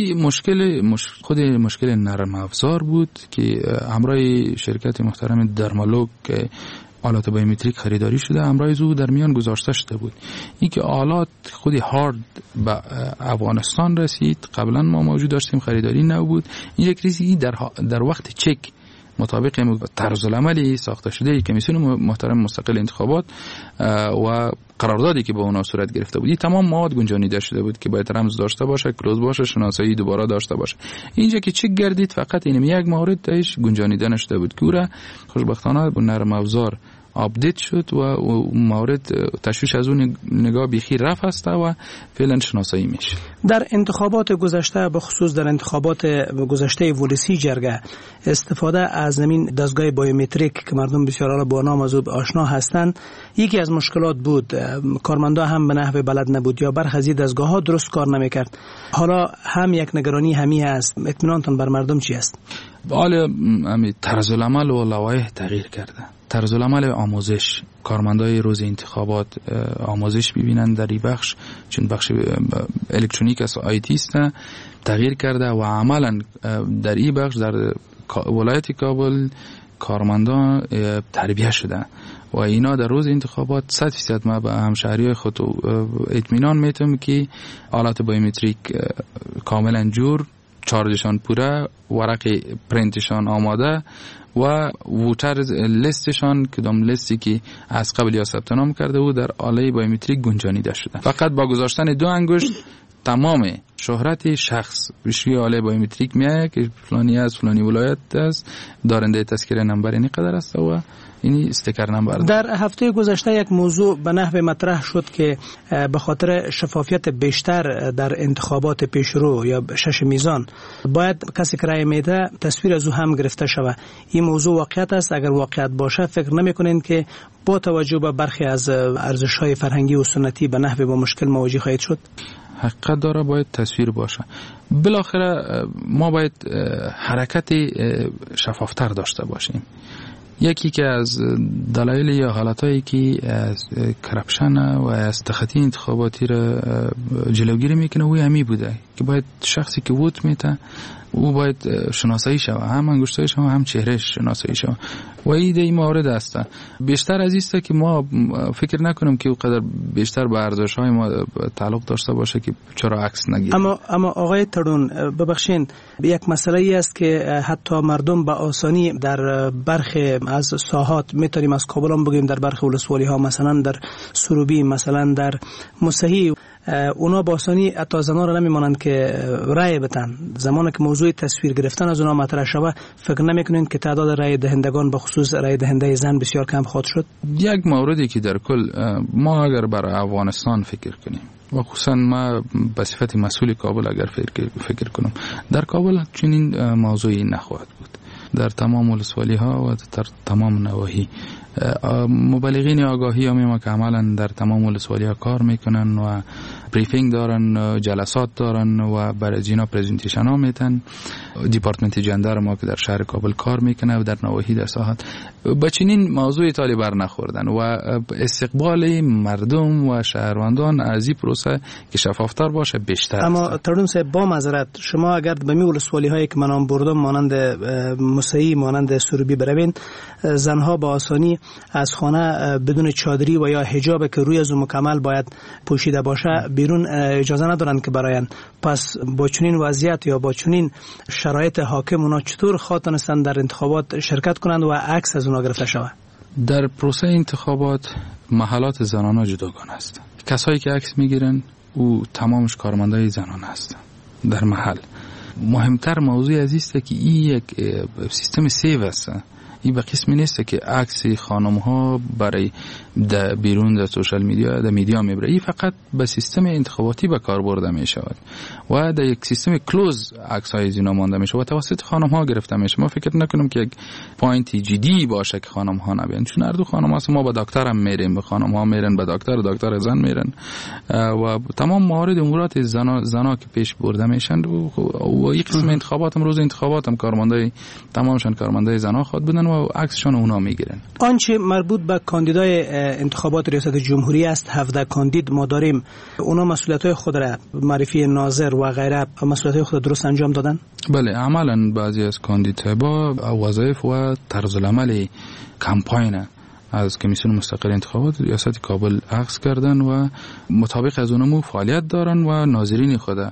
خود مشکل نرم افزار بود که همراه شرکت محترم درمالوگ که آلات بایومتریک خریداری شده همراه او در میان گذاشته شده بود. این که آلات خود هارد به افغانستان رسید، قبلا ما موجود داشتیم خریداری نبود. این یک ریزی در وقت چک مطابق طرز العملی ساخته شده کمیسیون محترم مستقل انتخابات و قراردادی که با اونا صورت گرفته بود، تمام مواد گنجانیده شده بود که باید رمز داشته باشه، کلوز باشه، شناسایی دوباره داشته باشه. اینجا که چک گردید فقط اینم یک مورد درش گنجانیده نشده بود که او را خوشبختانه با نرم افزار آپدیت شد و مورد تشویش از اون نگاه بیخی رفت است و فعلا شناسایی میشه. در انتخابات گذشته به خصوص در انتخابات گذشته ولسی جرگه استفاده از زمین دستگاه بایومتریک که مردم بسیار با نام از او آشنا هستند یکی از مشکلات بود. کارمندا هم به نحو بلد نبود یا برخی از دستگاه ها درست کار نمیکرد. حالا هم یک نگرانی همی هست. اطمینانتون بر مردم چی است؟ حالا طرز العمل و لوایح تغییر کرده. طرز العمل آموزش، کارمندای روز انتخابات آموزش ببینن در این بخش، چون بخش الکترونیک است آیتی است، تغییر کرده و عملا در این بخش در ولایت کابل کارمندان تربیت شده و اینا در روز انتخابات 100% ما به همشهری خود اطمینان میتونم که آلات بایومتریک کاملا جور، چارجشان پوره، ورق پرینتشان آماده و ووتر لیستشان کدام لیستی که از قبل یا ثبت نام کرده بود در آله بایومتریک گنجانیده شده. فقط با گذاشتن 2 انگشت تمام شهرت شخص روی آله بایومتریک میاد که فلانی از فلانی ولایت است، دارنده تذکره نمبر این قدر است و این استیکر نمبر. در هفته گذشته یک موضوع به نحو مطرح شد که به خاطر شفافیت بیشتر در انتخابات پیشرو یا 6 میزان باید کسی که رای میده تصویر از او هم گرفته شود. این موضوع واقعیت است؟ اگر واقعیت باشه فکر نمیکنین که با توجه به برخی از ارزش‌های فرهنگی و سنتی به نحو با مشکل مواجه خواهید شد؟ حقیقت داره باید تصویر باشه. بالاخره ما باید حرکت شفافتر داشته باشیم. یکی که از دلایل یا حالتایی که از کرپشن و از تخطی انتخاباتی را جلوگیری میکنه و همی بوده که باید شخصی که ووت میده او باید شناسایی شود، هم انگشتایش هم چهرهش شناسایی شود و این مورد است. بیشتر از است که ما فکر نکنیم که اونقدر بیشتر به ارزش‌های ما تعلق داشته باشه که چرا عکس نگیریم. اما آقای ترون ببخشید یک مسئله ای است که حتی مردم به آسانی در برخی از ساحات میتونیم از کابل هم بگیم در برخی ولسوالی ها مثلا در سروبی مثلا در مسحی اونا با آسانی حتی زنان را نمیمانند که رای بدن. زمانی که موضوع تصویر گرفتن از اونا مطرح شود فکر نمیکنین که تعداد رای دهندگان به خصوص رای دهنده زن بسیار کم خواهد شد؟ یک موردی که در کل ما اگر برای افغانستان فکر کنیم و خصوصا ما به صفت مسئول کابل اگر فکر کنم در کابل چنین موضوعی نخواهد بود. در تمام ولسوالی ها و در تمام نواحی مبلغین آگاهی هم که عملا در تمام ولسوالی ها کار میکنن و بریفینگ دارن، جلسات دارن و برای اینا پرزنتیشن ها میتن. دیپارتمنت جندر ما که در شهر کابل کار میکنه و در نواحی در ساحات با چنین موضوعی تالی بر نخوردن و استقبال مردم و شهروندان از این پروسه که شفافتر باشه بیشتر. اما ترون صاحب با معذرت شما اگر به ولسوالی هایی که من نام بردم مانند مسحی مانند سروبی بروین، زنها با آسانی از خانه بدون چادری و یا حجاب که روی از مکمل باید پوشیده باشه بیرون اجازه ندارن که براین. پس با چنین وضعیت یا با چنین شرایط حاکم اونا چطور خواهتانستن در انتخابات شرکت کنند و عکس از اونا گرفته شود؟ در پروسه انتخابات محلات زنانه جداگانه است. کسایی که عکس میگیرن او تمامش کارمندای زنانه هستند در محل. مهمتر موضوع عزیزه که این یک سیستم سیو است. این به قسمی نیست که عکس خانم ها برای بیرون در سوشال میدیا در میدیا میبره. این فقط به سیستم انتخاباتی به کار برده می شود و در یک سیستم کلوز عکس های زینا مانده می شود و توسط خانم ها گرفته می شود. ما فکر نکنم که یک پوینت جدی باشه که خانم ها نبین، چون هر دو خانم هست. ما با دکتر هم میریم، به خانم ها میرن، به دکتر زن میرن و تمام موارد امورات زنا که پیش برده میشن و این قسم انتخابات هم روز انتخابات هم کارمندای تمامشان کارمندای زنا خود بودن و عکسشون اونا میگیرن. آنچه مربوط به کاندیدای انتخابات ریاست جمهوری است 17 کاندید ما داریم، اونا مسئولیت‌های خود را معرفی ناظر و غیره مسئولیت‌های خود درست انجام دادن؟ بله، عملاً بعضی از کاندیدها با وظایف و طرز العمل کمپاین از کمیسیون مستقل انتخابات ریاست کابل عکس کردن و مطابق از اونمو فعالیت دارن و ناظرین خود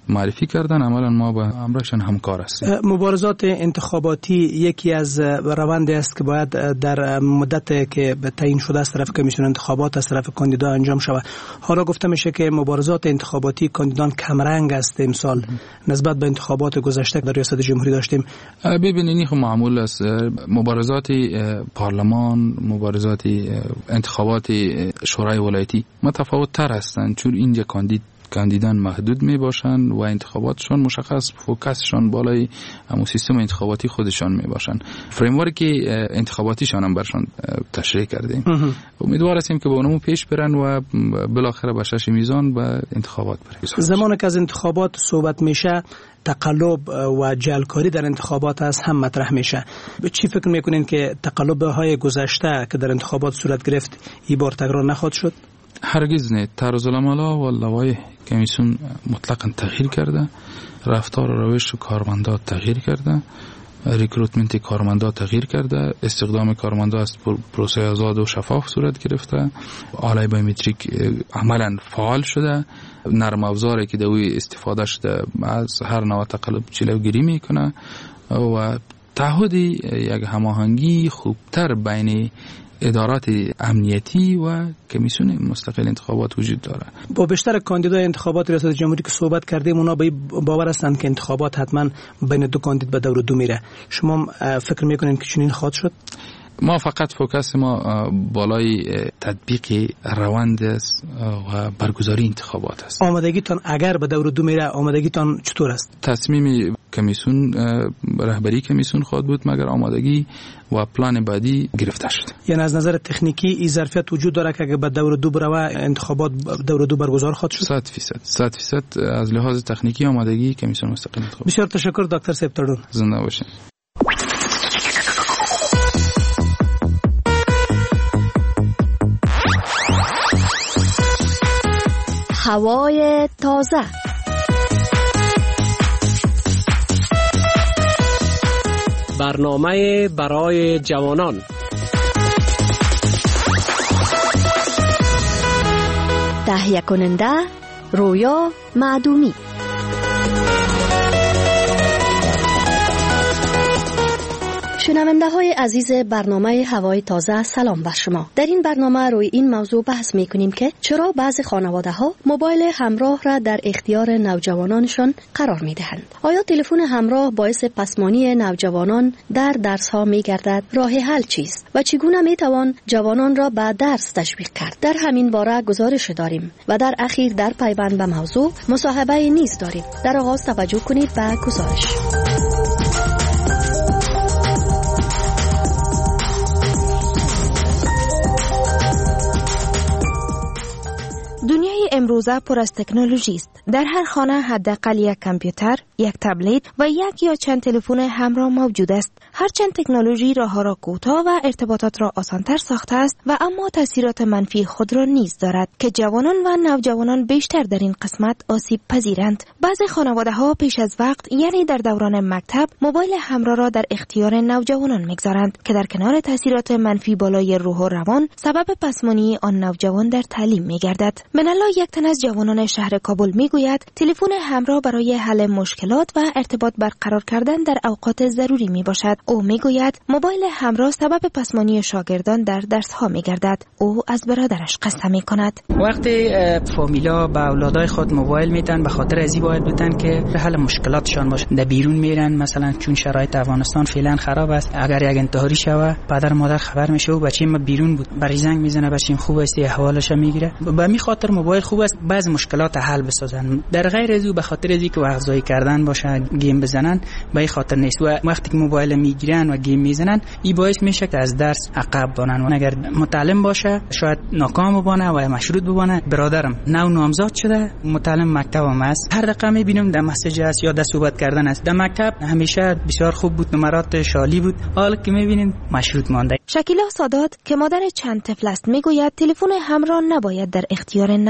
معرفی کردن. عملا ما با امرشان همکار هستیم. مبارزات انتخاباتی یکی از روندی است که باید در مدت که تعیین شده از طرف کمیسیون انتخابات از طرف کاندیدا انجام شود. حالا گفته میشه که مبارزات انتخاباتی کاندیدان کمرنگ است امسال نسبت به انتخابات گذشته در ریاست جمهوری داشتیم. ببینید خب معمول است. مبارزات پارلمان، مبارزات انتخابات شورای ولایتی متفاوت تر هستند، چون اینجا کاندیدان محدود می باشند و انتخاباتشان مشخص، فوکسشان بالای همون سیستم انتخاباتی خودشان می باشند. فریمورک انتخاباتیشان هم برشان تشریح کردیم. امیدوار هستیم که با اونمون پیش برن و بالاخره به شش میزان به انتخابات برسند. زمانی که از انتخابات صحبت میشه تقلب و جعلکاری در انتخابات است هم مطرح میشه. چی فکر میکنین که تقلب‌های گذشته که در انتخابات صورت گرفت این بار تکرار نخواهد شد؟ هرگز نه. طرز العمل و لوایح کمیسیون مطلقاً تغییر کرده، رفتار و روش کارمندا تغییر کرده، ریکروتمنت کارمندا تغییر کرده، استخدام کارمندا از پروسه آزاد و شفاف صورت گرفته، آلای بایومتریک عملاً فعال شده، نرم افزاری که دوی استفاده شده از هر نوع تقلب جلوگیری میکنه و تعهدی یک هماهنگی خوبتر بین ادارات امنیتی و کمیسیون مستقل انتخابات وجود داره. با بیشتر کاندیدای انتخابات ریاست جمهوری که صحبت کردیم اونا باور هستند که انتخابات حتما بین دو کاندید به دور دو میره. شما فکر میکنین که چنین خواهد شد؟ ما فقط فوکس ما بالای تطبیق روند است و برگزاری انتخابات است. آمادگیتان اگر به دور دو میره آمادگیتان چطور است؟ تصمیم کمیسیون، رهبری کمیسیون خواهد بود مگر آمادگی و پلان بعدی گرفته شد. یعنی از نظر تکنیکی این ظرفیت وجود داره که اگر به دور دو بره انتخابات دور دو برگزار خواهد شد؟ 100% از لحاظ تکنیکی آمادگی کمیسیون مستقل انتخابات. بسیار تشکر دکتر سپتردون. زنده باشین. هوای تازه. برنامه برای جوانان. تهیه کننده رویا معدومی. شنونده های عزیز برنامه هوای تازه، سلام بر شما. در این برنامه روی این موضوع بحث می کنیم که چرا بعضی خانواده ها موبایل همراه را در اختیار نوجوانانشان قرار می دهند. آیا تلفن همراه باعث پسمانی نوجوانان در درس ها می گردد؟ راه حل چیست و چگونه می توان جوانان را به درس تشویق کرد؟ در همین باره گزارش داریم و در اخیر در پیوند به موضوع مصاحبه نیز داریم. در آغاز توجه کنید به گزارش. دنیای امروزه پر از تکنولوژی است. در هر خانه حداقل یک کامپیوتر، یک تبلت و یک یا چند تلفن همراه موجود است. هرچند تکنولوژی راه‌ها را کوتاه و ارتباطات را آسان‌تر ساخته است و اما تاثیرات منفی خود را نیز دارد که جوانان و نوجوانان بیشتر در این قسمت آسیب پذیرند. بعضی خانواده‌ها پیش از وقت، یعنی در دوران مکتب، موبایل همراه را در اختیار نوجوانان می‌گذارند که در کنار تاثیرات منفی بالای روح و روان سبب پسمانی آن نوجوان در تعلیم می‌گردد. منالا، یک تن از جوانان شهر کابل میگوید تلفن همراه برای حل مشکلات و ارتباط برقرار کردن در اوقات ضروری می باشد. او میگوید موبایل همراه سبب پسمانی شاگردان در درس ها می گردد. او از برادرش قصه می کند. وقتی فامیلا با اولادای خود موبایل میدن به خاطر ازی باید بتن که حل مشکلاتشان باشه. در بیرون میرن، مثلا چون شرایط افغانستان فعلا خراب است، اگر یک انتحاری شوه پدر مادر خبر میشه و بچه ما بیرون بود، برای زنگ میزنه بچه‌م خوب است، احوالش میگیره. به می خاطر موبایل خوب است بعض مشکلات حل بسازن. در غیر از او به خاطر ازی که وقت ضایع کردن باشه، گیم بزنن، به این خاطر نیست. و وقتی که موبایل میگیرن و گیم میزنن، این باعث میشه که از درس عقب بمانن. و اگر متعلم باشه شاید ناکام بمانه و مشروط بمانه. برادرم نو نامزاد شده، متعلم مکتبم است، هر دقیقه میبینم در مسیج است یا در صحبت کردن است. در مکتب همیشه بسیار خوب بود، نمرات عالی بود، حالا که میبینیم مشروط مانده. شکیلا سادات که مادر چند طفل است میگوید تلفن همراه نباید در اختیار نوجوانان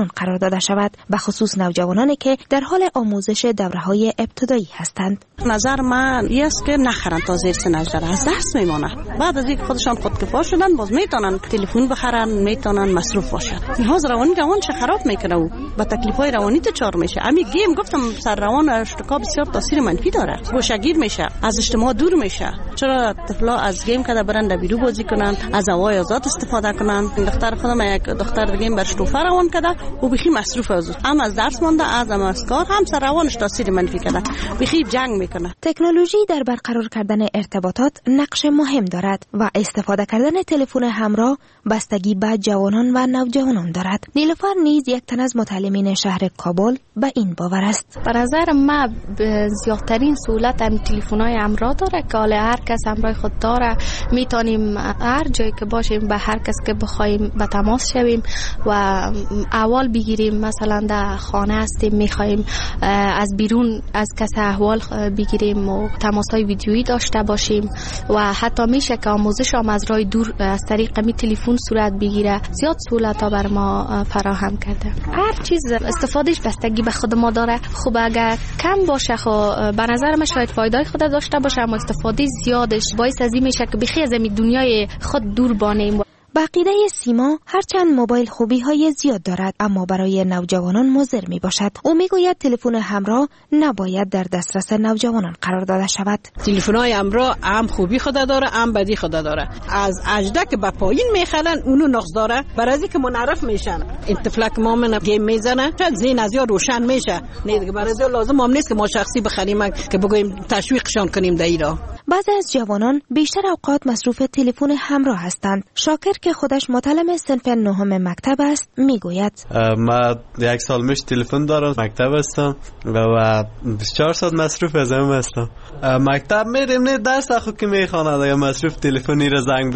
قرار داده شود، به خصوص نوجوانانی که در حال آموزش دوره‌های ابتدایی هستند. نظر من است که نخرن تا زیر سن 18 از دست میمونه. بعد از اینکه خودشان خودکفا شدن باز میتونن تلفن بخرن، میتونن مصروف باشن. نیاز روانش خراب میکنه و با تکلیف‌های روانی دچار میشه. همین گیم گفتم سر روان اشتکا بسیار تاثیر منفی داره. گوشه‌گیر میشه، از اجتماع دور میشه. چرا طفلا از گیم کده برن در بیرون بازی کنن، از هوای آزاد استفاده کنن. دختر خودم یک دختر دیگه بر شوفر روان کده و بخی مصروف از هم از درس مونده، از کار، هم سر روانش تاثیر منفی کده. بخی جنگ میکنه. تکنولوژی در برقرار کردن ارتباطات نقش مهم دارد و استفاده کردن تلفن همراه بستگی به جوانان و نوجوانان دارد. نیلوفر نیز یک تن از متعلمین شهر کابل به این باور است. به نظر من زیادترین سهولت هم تلفن‌های همراه داره که حالا هر کس همراه خود داره، میتونیم هر جایی که باشیم به هر کس که بخوایم به تماس شویم و احوال بگیریم. مثلا در خانه هستیم میخوایم از بیرون از کس احوال بگیریم و تماس‌های ویدیویی داشته باشیم و حتی میشه که آموزش هم از راه دور از طریق می تلفن صورت بگیره. زیاد سهولت‌ها بر ما فراهم کرده. هر چیز استفادهش بستگی به خود ما داره. خوب اگر کم باشه خب به نظر من شاید فایده خود داشته باشه، اما استفاده زیادش باعث از این میشه که بخی از دنیای خود دور بانیم. به عقیده سیما هرچند موبایل خوبی‌های زیاد دارد اما برای نوجوانان مضر میباشد. او میگوید تلفن همراه نباید در دسترس نوجوانان قرار داده شود. تلفن‌های همراه هم خوبی خود داره هم بدی خود داره. از 18 که به پایین میخلن اونو نقص داره، برای اینکه منعرف میشن. این طفلک مامن گیم میزنه، شاید ذهن از یا روشن میشه. نه دیگه برای لازم هم نیست که ما شخصی بخریم که بگویم تشویقشان کنیم در ایران. بعضی از جوانان بیشتر اوقات مصروف تلفن همراه هستند. شاکر که خودش متعلم صنف نهم مکتب است میگوید من 1 سال میشه تلفن دارم، مکتب هستم و 24 ساعت مصروف از هم هستم. مکتب میریم نه درس خود که میخواند یا مصروف تلفنی را زنگ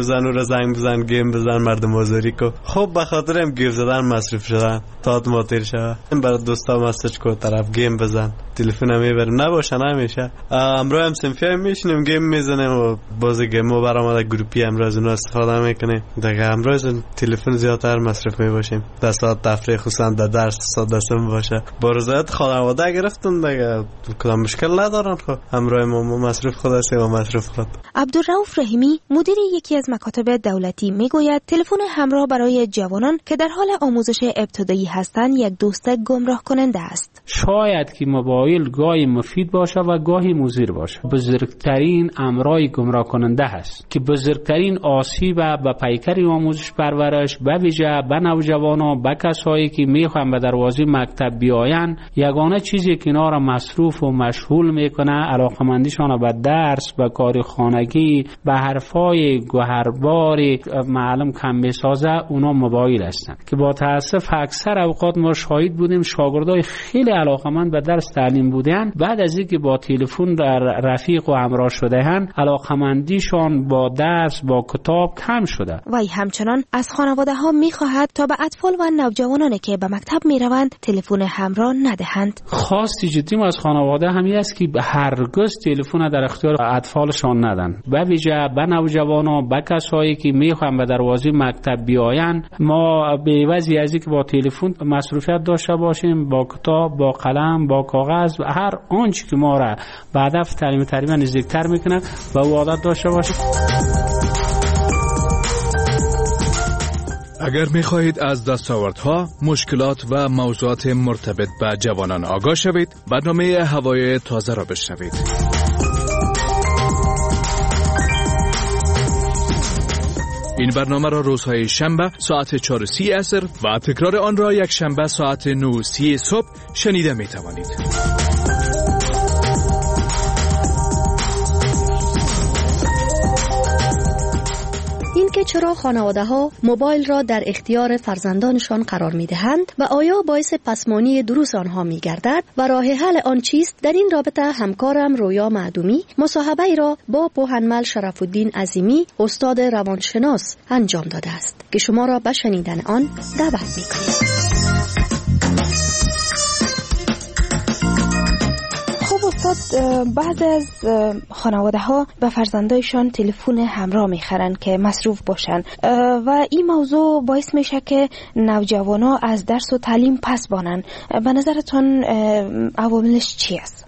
بزن گیم بزن مردم آزاری کو. خب به خاطر هم گیر زدن مصروف شدن تا ما تیر شد. برای دوستا مسیج کو طرف گیم بزن، تلفن میبریم نباشه نمیشه. امروز هم صنفی میشینیم گیم میزنیم و باز گیم و برآمده گروپی امروز اون استفاده میکنیم. دیگه امروز تلفن زیادتر مصرف میباشیم. در ساعت تفریح خصوصا در درس سادسم باشه. با رضایت خانواده گرفتن دیگه کدام مشکل ندارن. خب امروز ما مصرف خود هستیم و مصرف خود. عبدالرؤوف رحیمی مدیر یکی از مکاتب دولتی میگوید تلفن همراه برای جوانان که در حال آموزش ابتدایی هستند یک دوست گمراه کننده است. شاید که موبایل گاهی مفید باشه و گاهی مضر باشه. بزرگترین امراض گمراه کننده هست که بزرگترین آسیب به پیکر آموزش پرورش به ویژه به نوجوانان، به کسایی که میخوان به دروازه مکتب بیاین، یگانه چیزی که اینا را مصروف و مشغول میکنه علاقمندیشان به درس، به کار خانگی، به حرفای گوهربار معلم کم بسازه اونا موبایل هستن که با تاسف اکثر اوقات ما شاهد بودیم شاگردای خیلی علاقمند به درس تعلیم بودن بعد از اینکه با تلفن رفیق و همراه شدهن علاقمندیشان با درس با کتاب کم شده. وی همچنان از خانواده ها میخواهد تا به اطفال و نوجوانانی که به مکتب میروند تلفن همراه ندهند. خواستی جدی از خانواده همی است که هرگز تلفن در اختیار اطفالشان ندن. به ویژه به نوجوانان، به کسایی که میخوان به دروازه مکتب بیاین، ما به وضعی از اینکه با تلفن مصروفیت داشته باشیم، با کتاب، با قلم، با کاغذ، هر آنچه که ما را به هدف تعلیم تقریبا نزدیکتر میکنه و عادت داشته باشیم. اگر می‌خواهید از دستاوردها، مشکلات و موضوعات مرتبط به جوانان آگاه شوید، برنامه هوای تازه را بشنوید. این برنامه را روزهای شنبه ساعت 4:30 عصر و تکرار آن را یک شنبه ساعت 9:30 صبح شنیده می‌توانید. که چرا خانواده ها موبایل را در اختیار فرزندانشان قرار می دهند و آیا باعث پسمانی دروس آنها می گردد و راه حل آن چیست؟ در این رابطه همکارم رویا معدومی مصاحبه ای را با پوهنمل شرف الدین عظیمی استاد روانشناس انجام داده است که شما را به شنیدن آن دعوت می کنیم. خب استاد، بعض از خانواده ها به فرزندایشان تلفن همراه میخرن که مصروف باشن و این موضوع باعث میشه که نوجوانا از درس و تعلیم پس بانن. به نظرتون عواملش چی است؟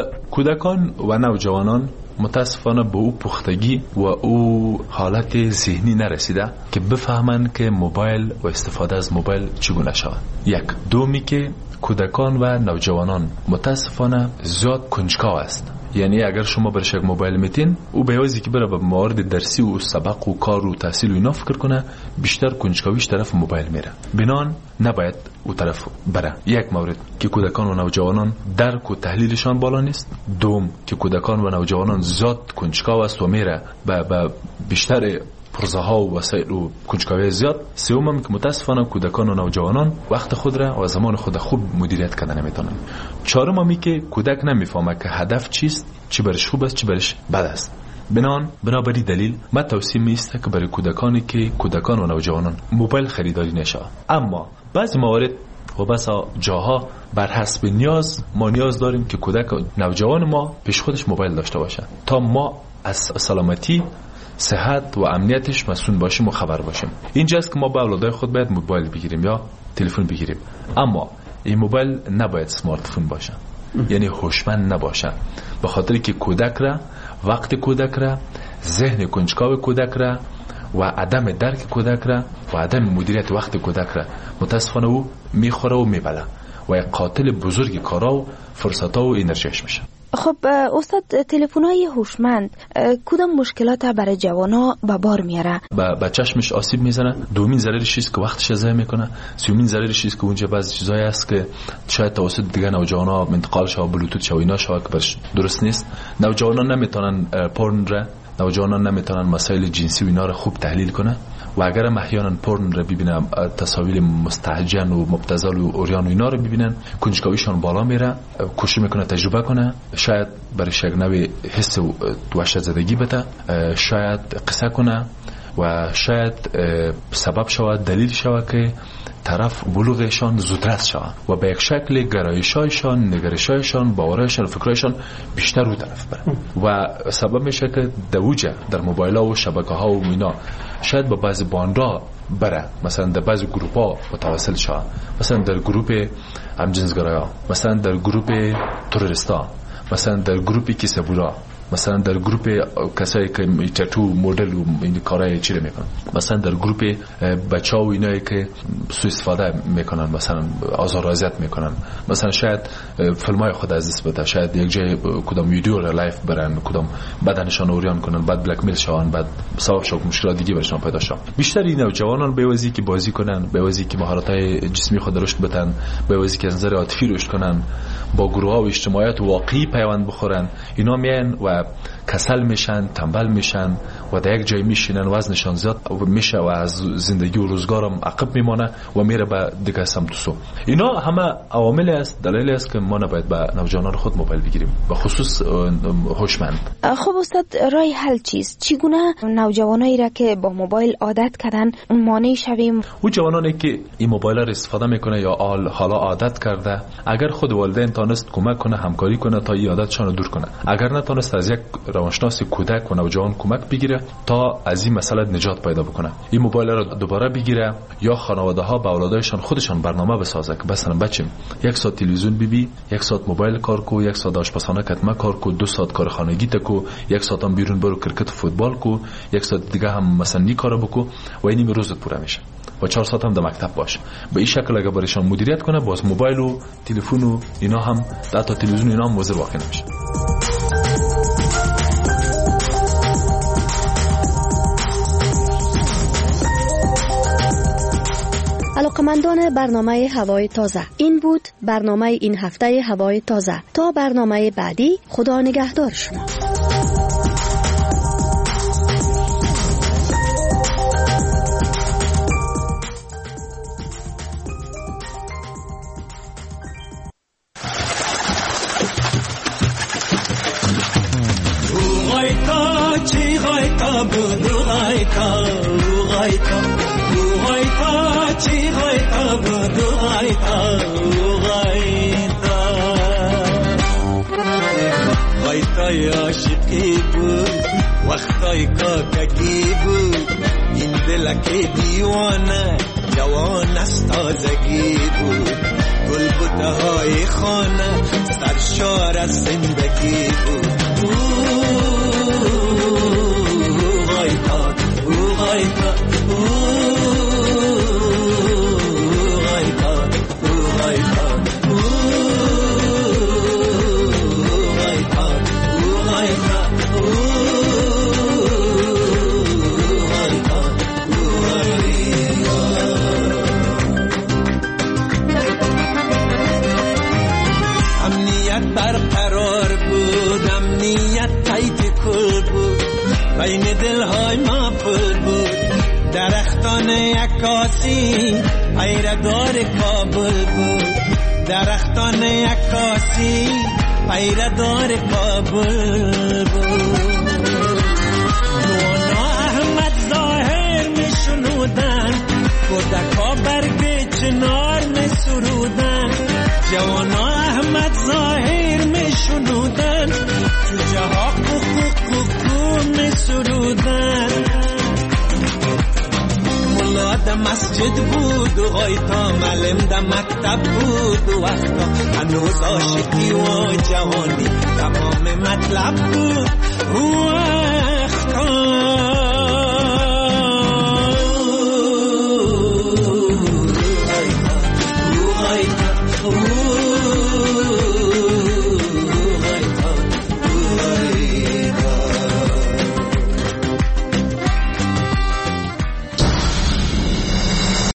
کودکان و نوجوانان متاسفانه به او پختگی و او حالت ذهنی نرسیده که بفهمن که موبایل و استفاده از موبایل چگونه شود. یک. دومی که کودکان و نوجوانان متاسفانه زیاد کنجکاو است. یعنی اگر شما برش یک موبایل میتین، او به واسه که بره به موارد درسی و سبق و کار و تحصیل و اینا فکر کنه، بیشتر کنجکاویش طرف موبایل میره. بنان نباید او طرف بره. یک مورد که کودکان و نوجوانان درک و تحلیلشان بالا نیست. دوم که کودکان و نوجوانان زیاد کنجکاو است و میره به بیشتر پرزه ها و وسایل و کنجکاوی زیاد. سوم که متاسفانه کودکان و نوجوانان وقت خود را و زمان خود خوب مدیریت کردن نمیتونن. چهارم که کودک نمیفهمه که هدف چیست، چی برش خوب است، چی برش بد است. بنابراین دلیل من توصیه میسته که برای کودکان و نوجوانان موبایل خریداری نشه. اما بعض موارد و بسا جاها بر حسب نیاز ما نیاز داریم که کودک و نوجوان ما پیش خودش موبایل داشته باشه تا ما از سلامتی، صحت و امنیتش مسئول باشیم و خبر باشیم. اینجاست که ما با اولادای خود باید موبایل بگیریم یا تلفن بگیریم. اما این موبایل نباید سمارت فون باشه، یعنی هوشمند نباشه، به خاطر که کودک را، وقت کودک را، ذهن کنجکاو کودک را و عدم درک کودک را و عدم مدیریت وقت کودک را متاسفانه او میخوره و میبله و یک قاتل بزرگ کارا و فرصتا و انرژیش میشه. خب استاد، تلفن‌های هوشمند کدام مشکلات برای جوانا به بار میاره؟ با چشمش آسیب میزنه. دومین ضررش است که وقتش ضایع میکنه. سومین ضررش است که اونجا بعضی چیزایی هست که شاید توسط دیگه نوجوانا انتقال شه، بلوتوت شه و اینا شه که برش درست نیست. نوجوانا نمیتونن پورن را، نوجوانا نمیتونن مسائل جنسی و اینا را خوب تحلیل کنه و اگر احیانا پورن را ببینن، تصاویر مستهجن و مبتذل و اوریان و اینا را ببینن، کنجکاویشان بالا میره، کوشش میکنه تجربه کنه، شاید برای یک نوع حس وحشت زدگی بده، شاید قصه کنه و شاید سبب شود، دلیل شود که طرف بلوغشان زودرس شود و به یک شکل گرایشایشان، نگرشایشان، باورایشان، فکرایشان بیشتر رو طرف بره و سبب میشه که دوجه در موبایل ها و شبکه ها و اینا شاید با بعضی باندها بره، مثلا در بعضی گروپ ها متواصل شود، مثلا در گروپ همجنسگرایان، مثلا در گروپ تروریستا، مثلا در گروپ کیسه‌بورا، مثلا در گروپ کسایی که تتو مدل و این کارهای چی میکنن، مثلا در گروپ بچه‌ها و اینایی که سوء استفاده میکنن، مثلا آزار و اذیت میکنن، مثلا شاید فیلمای خود از دست بده، شاید یک جای کدام ویدیو را لایف برن، کدام بدنشان اوریان کنن، بعد بلک میل شون، بعد سبب شو مشکلات دیگه برشون پیدا شه. بیشتر این نوجوانان به واسطه که بازی کنن، به واسطه که مهارت‌های جسمی خود رشد بدن، به واسطه که از نظر عاطفی رشد کنن، با گروه‌ها و اجتماعات واقعی پیوند بخورن، اینا میان و کسل میشن، تنبل میشن و در یک جای میشینن، وزنشان زیاد میشه و از زندگی و روزگارم عقب میمانه و میره به دیگه سمت سو. اینا همه عوامل است، دلایلی است که ما نباید به نوجوانان خود موبایل بگیریم، به خصوص هوشمند. خب استاد، راه حل چیست؟ چگونه نوجوانایی را که با موبایل عادت کردن مانع شویم؟ او جوانانی که این موبایل را استفاده میکنه یا حالا عادت کرده، اگر خود والدین تانست کمک کنه، همکاری کنه تا این عادتشان رو دور کنه، اگر نتونست از یک روانشناس کودک و نوجوان کمک بگیره تا از این مسئله نجات پیدا بکنه، این موبایل رو دوباره بگیره یا خانواده ها با اولادایشان خودشان برنامه بسازه که مثلا بچم 1 ساعت تلویزیون ببین، 1 ساعت موبایل کار کو، 1 ساعت آشپزخانه کتمه کار کو، 2 ساعت کار خانگی تکو، 1 ساعت هم بیرون برو کرکت فوتبال کو، 1 ساعت دیگه هم مثلا نی کارو بکو و این روزت پوره میشه و 4 ساعت هم در مکتب باشه. به این شکل اگه برایشان مدیریت کنه، باز موبایل و تلفن و اینا هم، حتی تلویزیون اینا هم مضر واقع نمیشه. علاقمندان برنامه هوای تازه، این بود برنامه این هفته هوای تازه. تا برنامه بعدی، خدا نگهدار شما. Bye. وقتای عاشقی بود، وقتای کاکگی بود. این دلک دیوانه جوان از تازگی بود. گلبوته های خانه سرشار از زندگی بود. غایتا غایتا بین دلهای ما پل بود. درختان عکاسی پیردار کابل بود. درختان عکاسی پیردار کابل بود. نونا احمد ظاهر می شنودن، کودکا برگ چنار می سرودن. جوانا احمد ظاهر می شنودن، جوجه ها می سرودن. ملا ده مسجد بود و غایتا معلم ده مکتب بود. و وقتا هنوز عاشقی و جوانی تمام مطلب بود. و وقتا